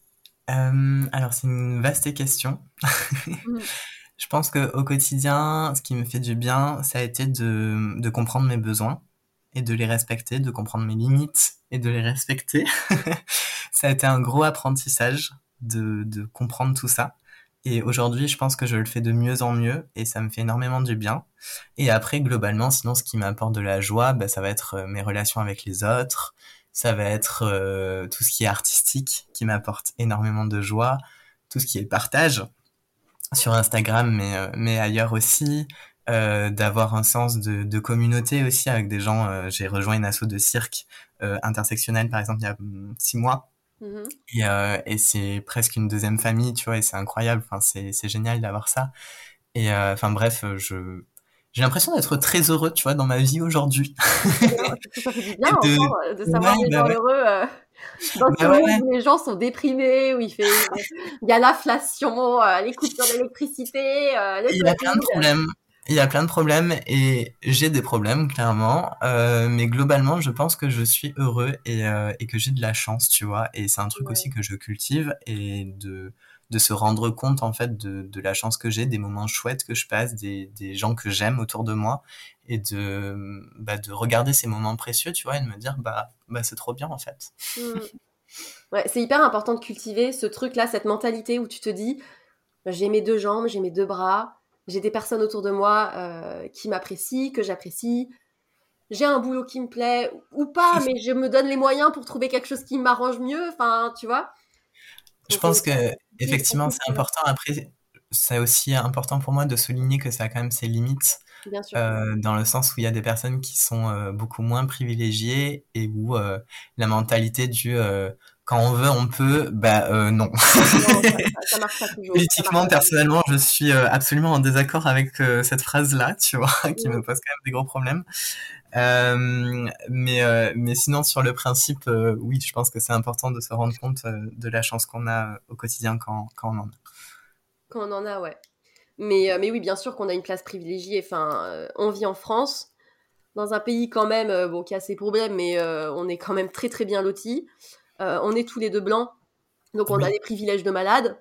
Euh, alors, c'est une vaste question. Mhm. Je pense que au quotidien, ce qui me fait du bien, ça a été de, de comprendre mes besoins et de les respecter, de comprendre mes limites et de les respecter. Ça a été un gros apprentissage de, de comprendre tout ça. Et aujourd'hui, je pense que je le fais de mieux en mieux et ça me fait énormément du bien. Et après, globalement, sinon, ce qui m'apporte de la joie, bah, ça va être euh, mes relations avec les autres. Ça va être euh, tout ce qui est artistique qui m'apporte énormément de joie. Tout ce qui est partage sur Instagram, mais, euh, mais ailleurs aussi. Euh, d'avoir un sens de, de communauté aussi avec des gens. Euh, j'ai rejoint une asso de cirque euh, intersectionnel, par exemple, il y a hum, six mois. Mhm. Et, euh, et c'est presque une deuxième famille, tu vois, et c'est incroyable. Enfin, c'est, c'est génial d'avoir ça. Et euh, enfin bref, je j'ai l'impression d'être très heureux, tu vois, dans ma vie aujourd'hui. Trop bien, parce que ça fait du bien Et à de entendre, euh, de ouais, savoir des bah gens ouais. heureux. euh. Dans ce Bah ouais, monde ouais. où les gens sont déprimés, où il fait, il y a l'inflation, euh, les coupures d'électricité, euh, le Il y a plein de Covid. problèmes. Il y a plein de problèmes et j'ai des problèmes, clairement. Euh, mais globalement, je pense que je suis heureux et, euh, et que j'ai de la chance, tu vois. Et c'est un truc aussi Ouais. que je cultive et de, de se rendre compte, en fait, de, de la chance que j'ai, des moments chouettes que je passe, des, des gens que j'aime autour de moi et de, bah, de regarder ces moments précieux, tu vois, et de me dire, bah, bah, c'est trop bien, en fait. Mm. Ouais, c'est hyper important de cultiver ce truc-là, cette mentalité où tu te dis, j'ai mes deux jambes, j'ai mes deux bras, j'ai des personnes autour de moi euh, qui m'apprécient, que j'apprécie, j'ai un boulot qui me plaît ou pas, mais je me donne les moyens pour trouver quelque chose qui m'arrange mieux, enfin, tu vois. Je Donc, euh, pense que cultiver son effectivement c'est couple, important. Après, c'est aussi important pour moi de souligner que ça a quand même ses limites, bien sûr. euh, dans le sens où il y a des personnes qui sont euh, beaucoup moins privilégiées et où euh, la mentalité du euh, quand on veut on peut, bah euh, non. Non, ça, ça, ça marche pas toujours. Ça marche Politiquement, pas toujours. personnellement, je suis euh, absolument en désaccord avec euh, cette phrase-là, tu vois, qui me Mm. pose quand même des gros problèmes. Euh, mais euh, mais sinon sur le principe, euh, oui, je pense que c'est important de se rendre compte euh, de la chance qu'on a euh, au quotidien quand quand on en a. Quand on en a, ouais. Mais, euh, mais oui, bien sûr qu'on a une place privilégiée. Enfin, euh, on vit en France, dans un pays quand même, euh, bon, qui a ses problèmes, mais euh, on est quand même très très bien lotis. Euh, on est tous les deux blancs, donc on a Oui, des privilèges de malades.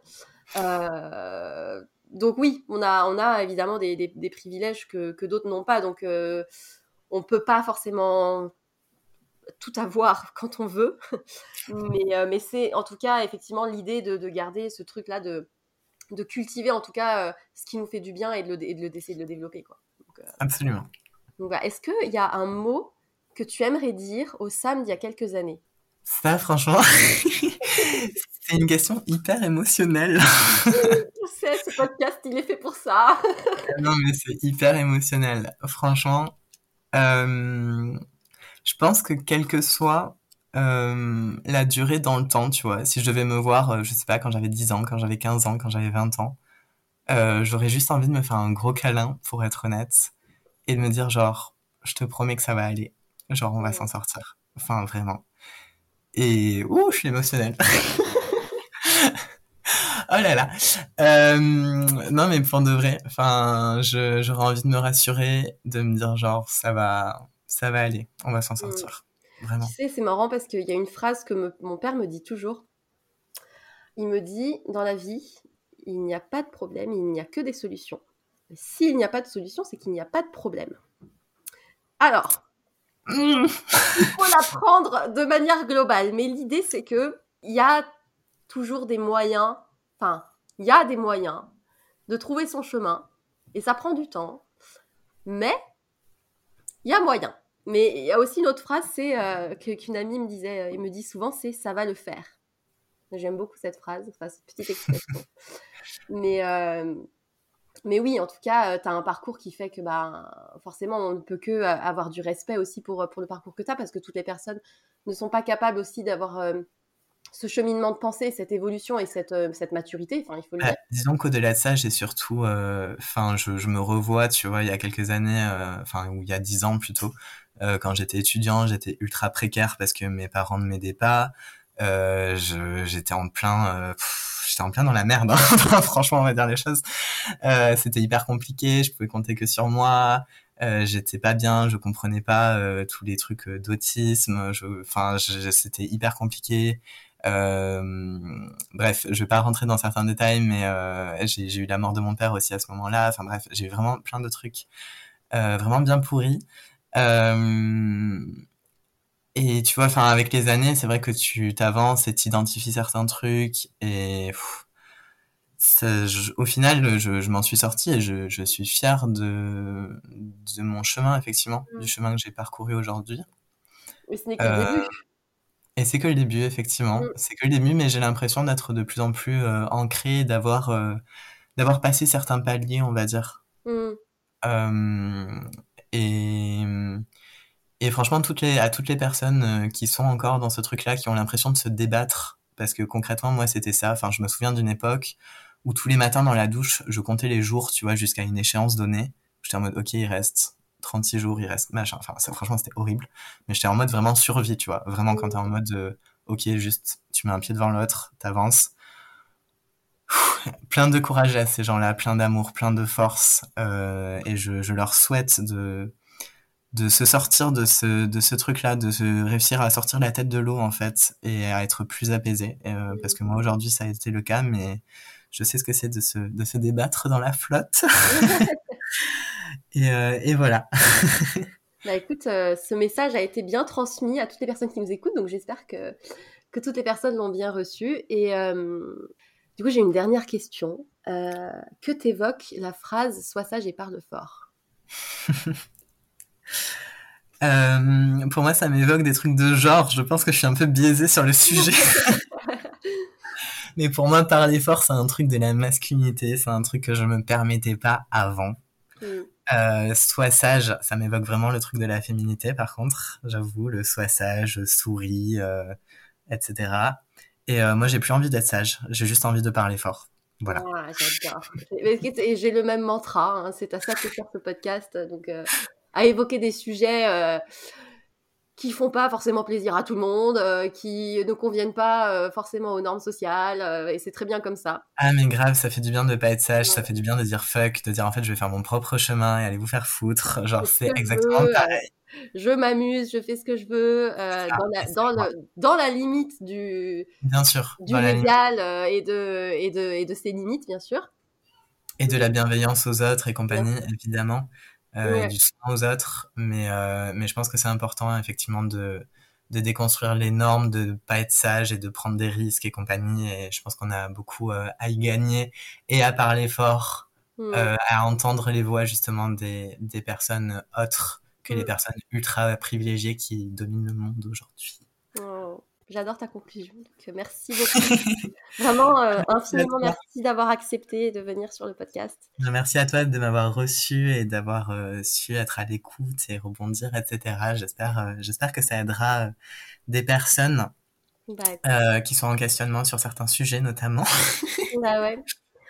Euh, donc oui, on a, on a évidemment des, des, des privilèges que, que d'autres n'ont pas. Donc euh, on peut pas forcément tout avoir quand on veut. mais euh, mais c'est en tout cas effectivement l'idée de, de garder ce truc-là, de, de cultiver en tout cas euh, ce qui nous fait du bien et de, le, et de le, d'essayer de le développer, quoi. Donc, euh, absolument. donc voilà. Est-ce qu'il y a un mot que tu aimerais dire au Sam d'il y a quelques années? Ça, franchement, c'est une question hyper émotionnelle. Je sais, ce podcast, il est fait pour ça. Non, mais c'est hyper émotionnel. Franchement, euh, je pense que quelle que soit euh, la durée dans le temps, tu vois, si je devais me voir, euh, je sais pas, quand j'avais dix ans, quand j'avais quinze ans, quand j'avais vingt ans, euh, j'aurais juste envie de me faire un gros câlin, pour être honnête, et de me dire genre, je te promets que ça va aller. Genre, on va s'en sortir. Enfin, vraiment. Et, ouh, je suis émotionnelle. Oh là là. Euh, non, mais pour de vrai, enfin, je, j'aurais envie de me rassurer, de me dire genre, ça va, ça va aller, on va s'en Mm. sortir. Tu Vraiment. sais, c'est marrant parce qu'il y a une phrase que me- mon père me dit toujours. Il me dit, dans la vie, il n'y a pas de problème, il n'y a que des solutions. Et s'il n'y a pas de solution, c'est qu'il n'y a pas de problème. Alors, Mmh. il faut la prendre de manière globale, mais l'idée, c'est que il y a toujours des moyens, enfin, il y a des moyens de trouver son chemin, et ça prend du temps, mais il y a moyen. Mais il y a aussi une autre phrase, c'est euh, que- qu'une amie me disait, euh, et me dit souvent, c'est ça va le faire. J'aime beaucoup cette phrase, enfin, cette petite expression. Mais, euh, mais oui, en tout cas, tu as un parcours qui fait que bah, forcément, on ne peut que euh, avoir du respect aussi pour, pour le parcours que tu as, parce que toutes les personnes ne sont pas capables aussi d'avoir euh, ce cheminement de pensée, cette évolution et cette, euh, cette maturité, enfin, il faut le Bah, dire. disons qu'au-delà de ça, j'ai surtout, euh, enfin, je, je me revois, tu vois, il y a quelques années, euh, enfin, ou il y a dix ans plutôt, euh, quand j'étais étudiant, j'étais ultra précaire parce que mes parents ne m'aidaient pas. Euh, je, j'étais en plein, euh, pff, j'étais en plein dans la merde, hein. Franchement, on va dire les choses. Euh, c'était hyper compliqué, je pouvais compter que sur moi. Euh, j'étais pas bien, je comprenais pas euh, tous les trucs euh, d'autisme. Je, enfin, je- je- c'était hyper compliqué. Euh, bref, je vais pas rentrer dans certains détails, mais euh, j'ai, j'ai eu la mort de mon père aussi à ce moment-là. Enfin bref, j'ai eu vraiment plein de trucs euh, vraiment bien pourris. Euh, et tu vois, enfin avec les années, c'est vrai que tu t'avances et t'identifies certains trucs et pff, ça, je- au final, je, je m'en suis sorti et je, je suis fier de, de mon chemin, effectivement, du Mm. chemin que j'ai parcouru aujourd'hui. Mais ce n'est que le Euh, début. et c'est que le début, effectivement. Mm. C'est que le début, mais j'ai l'impression d'être de plus en plus euh, ancré, d'avoir euh, d'avoir passé certains paliers, on va dire. Mm. Euh, et, et franchement, toutes les, à toutes les personnes euh, qui sont encore dans ce truc-là, qui ont l'impression de se débattre, parce que concrètement, moi, c'était ça. Enfin, je me souviens d'une époque où tous les matins dans la douche, je comptais les jours, tu vois, jusqu'à une échéance donnée. J'étais en mode, ok, il reste trente-six jours, il reste machin. Enfin, ça, franchement, c'était horrible. Mais j'étais en mode vraiment survie, tu vois. Vraiment, quand t'es en mode, euh, ok, juste tu mets un pied devant l'autre, t'avances. Plein de courage à ces gens-là, plein d'amour, plein de force, euh, et je, je leur souhaite de de se sortir de ce de ce truc-là, de se réussir à sortir la tête de l'eau en fait et à être plus apaisé. Euh, parce que moi aujourd'hui ça a été le cas, mais je sais ce que c'est de se de se débattre dans la flotte. et euh, et voilà. Bah écoute, euh, ce message a été bien transmis à toutes les personnes qui nous écoutent, donc j'espère que que toutes les personnes l'ont bien reçu. Et euh, du coup j'ai une dernière question. Euh, que t'évoque la phrase "Sois sage et parle fort"? Euh, pour moi, ça m'évoque des trucs de genre. Je pense que je suis un peu biaisée sur le sujet. Mais pour moi, parler fort, c'est un truc de la masculinité. C'est un truc que je me permettais pas avant. Mm. Euh, sois sage, ça m'évoque vraiment le truc de la féminité, par contre. J'avoue, le sois sage, souris, euh, et cetera. Et euh, moi, j'ai plus envie d'être sage. J'ai juste envie de parler fort. Voilà. Ah, j'adore. Et j'ai le même mantra. Hein. C'est à ça que sert ce podcast. Donc... Euh... à évoquer des sujets euh, qui font pas forcément plaisir à tout le monde, euh, qui ne conviennent pas euh, forcément aux normes sociales, euh, et c'est très bien comme ça. Ah mais grave, ça fait du bien de pas être sage, ouais. Ça fait du bien de dire fuck, de dire en fait je vais faire mon propre chemin et allez vous faire foutre, genre c'est exactement veux, pareil. Euh, je m'amuse, je fais ce que je veux, euh, ah, dans, la, dans, le, dans la limite du, bien sûr, du légal euh, et, de, et, de, et de ses limites, bien sûr. Et de la bienveillance aux autres et compagnie, bien. Évidemment. Euh, ouais. Du soin aux autres, mais euh, mais je pense que c'est important effectivement de de déconstruire les normes, de pas être sage et de prendre des risques et compagnie. Et je pense qu'on a beaucoup euh, à y gagner et à parler fort, mmh. euh, à entendre les voix justement des des personnes autres que mmh. les personnes ultra privilégiées qui dominent le monde aujourd'hui. Oh. J'adore ta conclusion, donc merci beaucoup. Vraiment, euh, infiniment merci d'avoir accepté de venir sur le podcast. Merci à toi de m'avoir reçu et d'avoir euh, su être à l'écoute et rebondir, et cetera. J'espère, euh, j'espère que ça aidera euh, des personnes bah, euh, qui sont en questionnement sur certains sujets, notamment. Bah ouais.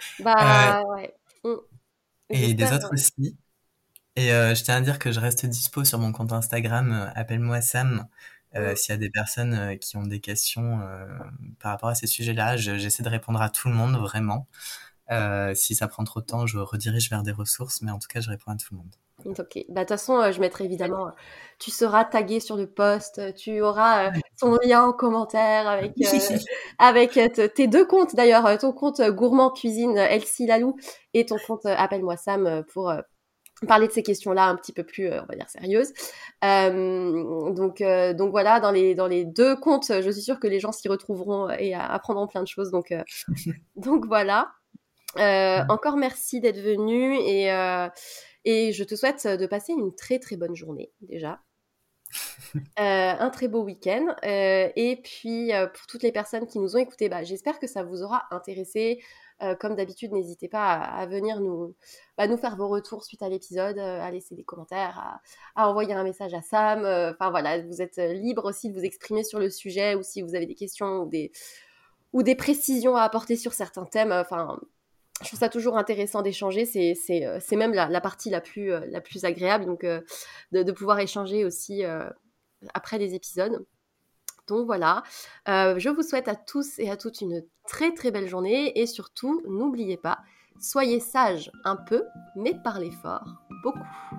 Bah euh, ouais. Mmh. Et des autres aussi. Et euh, je tiens à dire que je reste dispo sur mon compte Instagram, euh, appelle-moi Sam. Euh, mmh. S'il y a des personnes euh, qui ont des questions euh, par rapport à ces sujets-là, je, j'essaie de répondre à tout le monde, vraiment. Euh, si ça prend trop de temps, je redirige vers des ressources, mais en tout cas, je réponds à tout le monde. Ok. Bah, de toute façon, euh, je mettrai évidemment, tu seras tagué sur le post, tu auras euh, ton lien en commentaire avec, euh, avec t- tes deux comptes d'ailleurs, ton compte Gourmand Cuisine Elsie Lalou et ton compte Appelle-moi Sam pour... Euh, parler de ces questions-là un petit peu plus, euh, on va dire, sérieuses. Euh, donc, euh, donc voilà, dans les, dans les deux comptes, je suis sûre que les gens s'y retrouveront et apprendront plein de choses. Donc, euh, donc voilà. Euh, encore merci d'être venu et, euh, et je te souhaite de passer une très très bonne journée déjà. Euh, un très beau week-end. Euh, et puis, euh, pour toutes les personnes qui nous ont écoutés, bah, j'espère que ça vous aura intéressé. Euh, comme d'habitude, n'hésitez pas à, à venir nous, bah, nous faire vos retours suite à l'épisode, euh, à laisser des commentaires, à, à envoyer un message à Sam. Enfin euh, voilà, vous êtes libre aussi de vous exprimer sur le sujet ou si vous avez des questions ou des, ou des précisions à apporter sur certains thèmes. Enfin, je trouve ça toujours intéressant d'échanger. C'est, c'est, c'est même la, la partie la plus, la plus agréable, donc euh, de, de pouvoir échanger aussi euh, après les épisodes. Donc voilà, euh, je vous souhaite à tous et à toutes une très très belle journée et surtout, n'oubliez pas, soyez sages un peu, mais parlez fort beaucoup.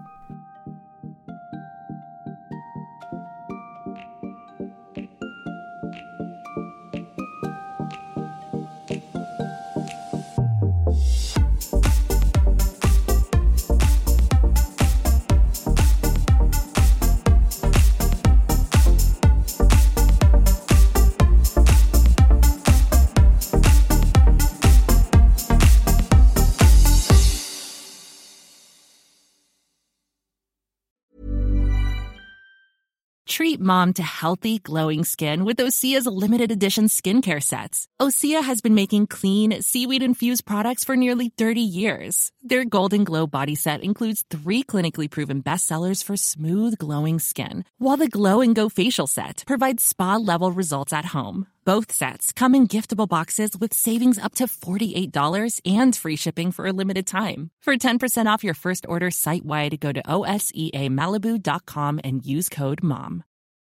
Treat mom to healthy, glowing skin with Osea's limited edition skincare sets. Osea has been making clean, seaweed-infused products for nearly thirty years. Their Golden Glow body set includes three clinically proven bestsellers for smooth, glowing skin, while the Glow and Go facial set provides spa-level results at home. Both sets come in giftable boxes with savings up to forty-eight dollars and free shipping for a limited time. For ten percent off your first order site-wide, go to O S E A Malibu dot com and use code MOM.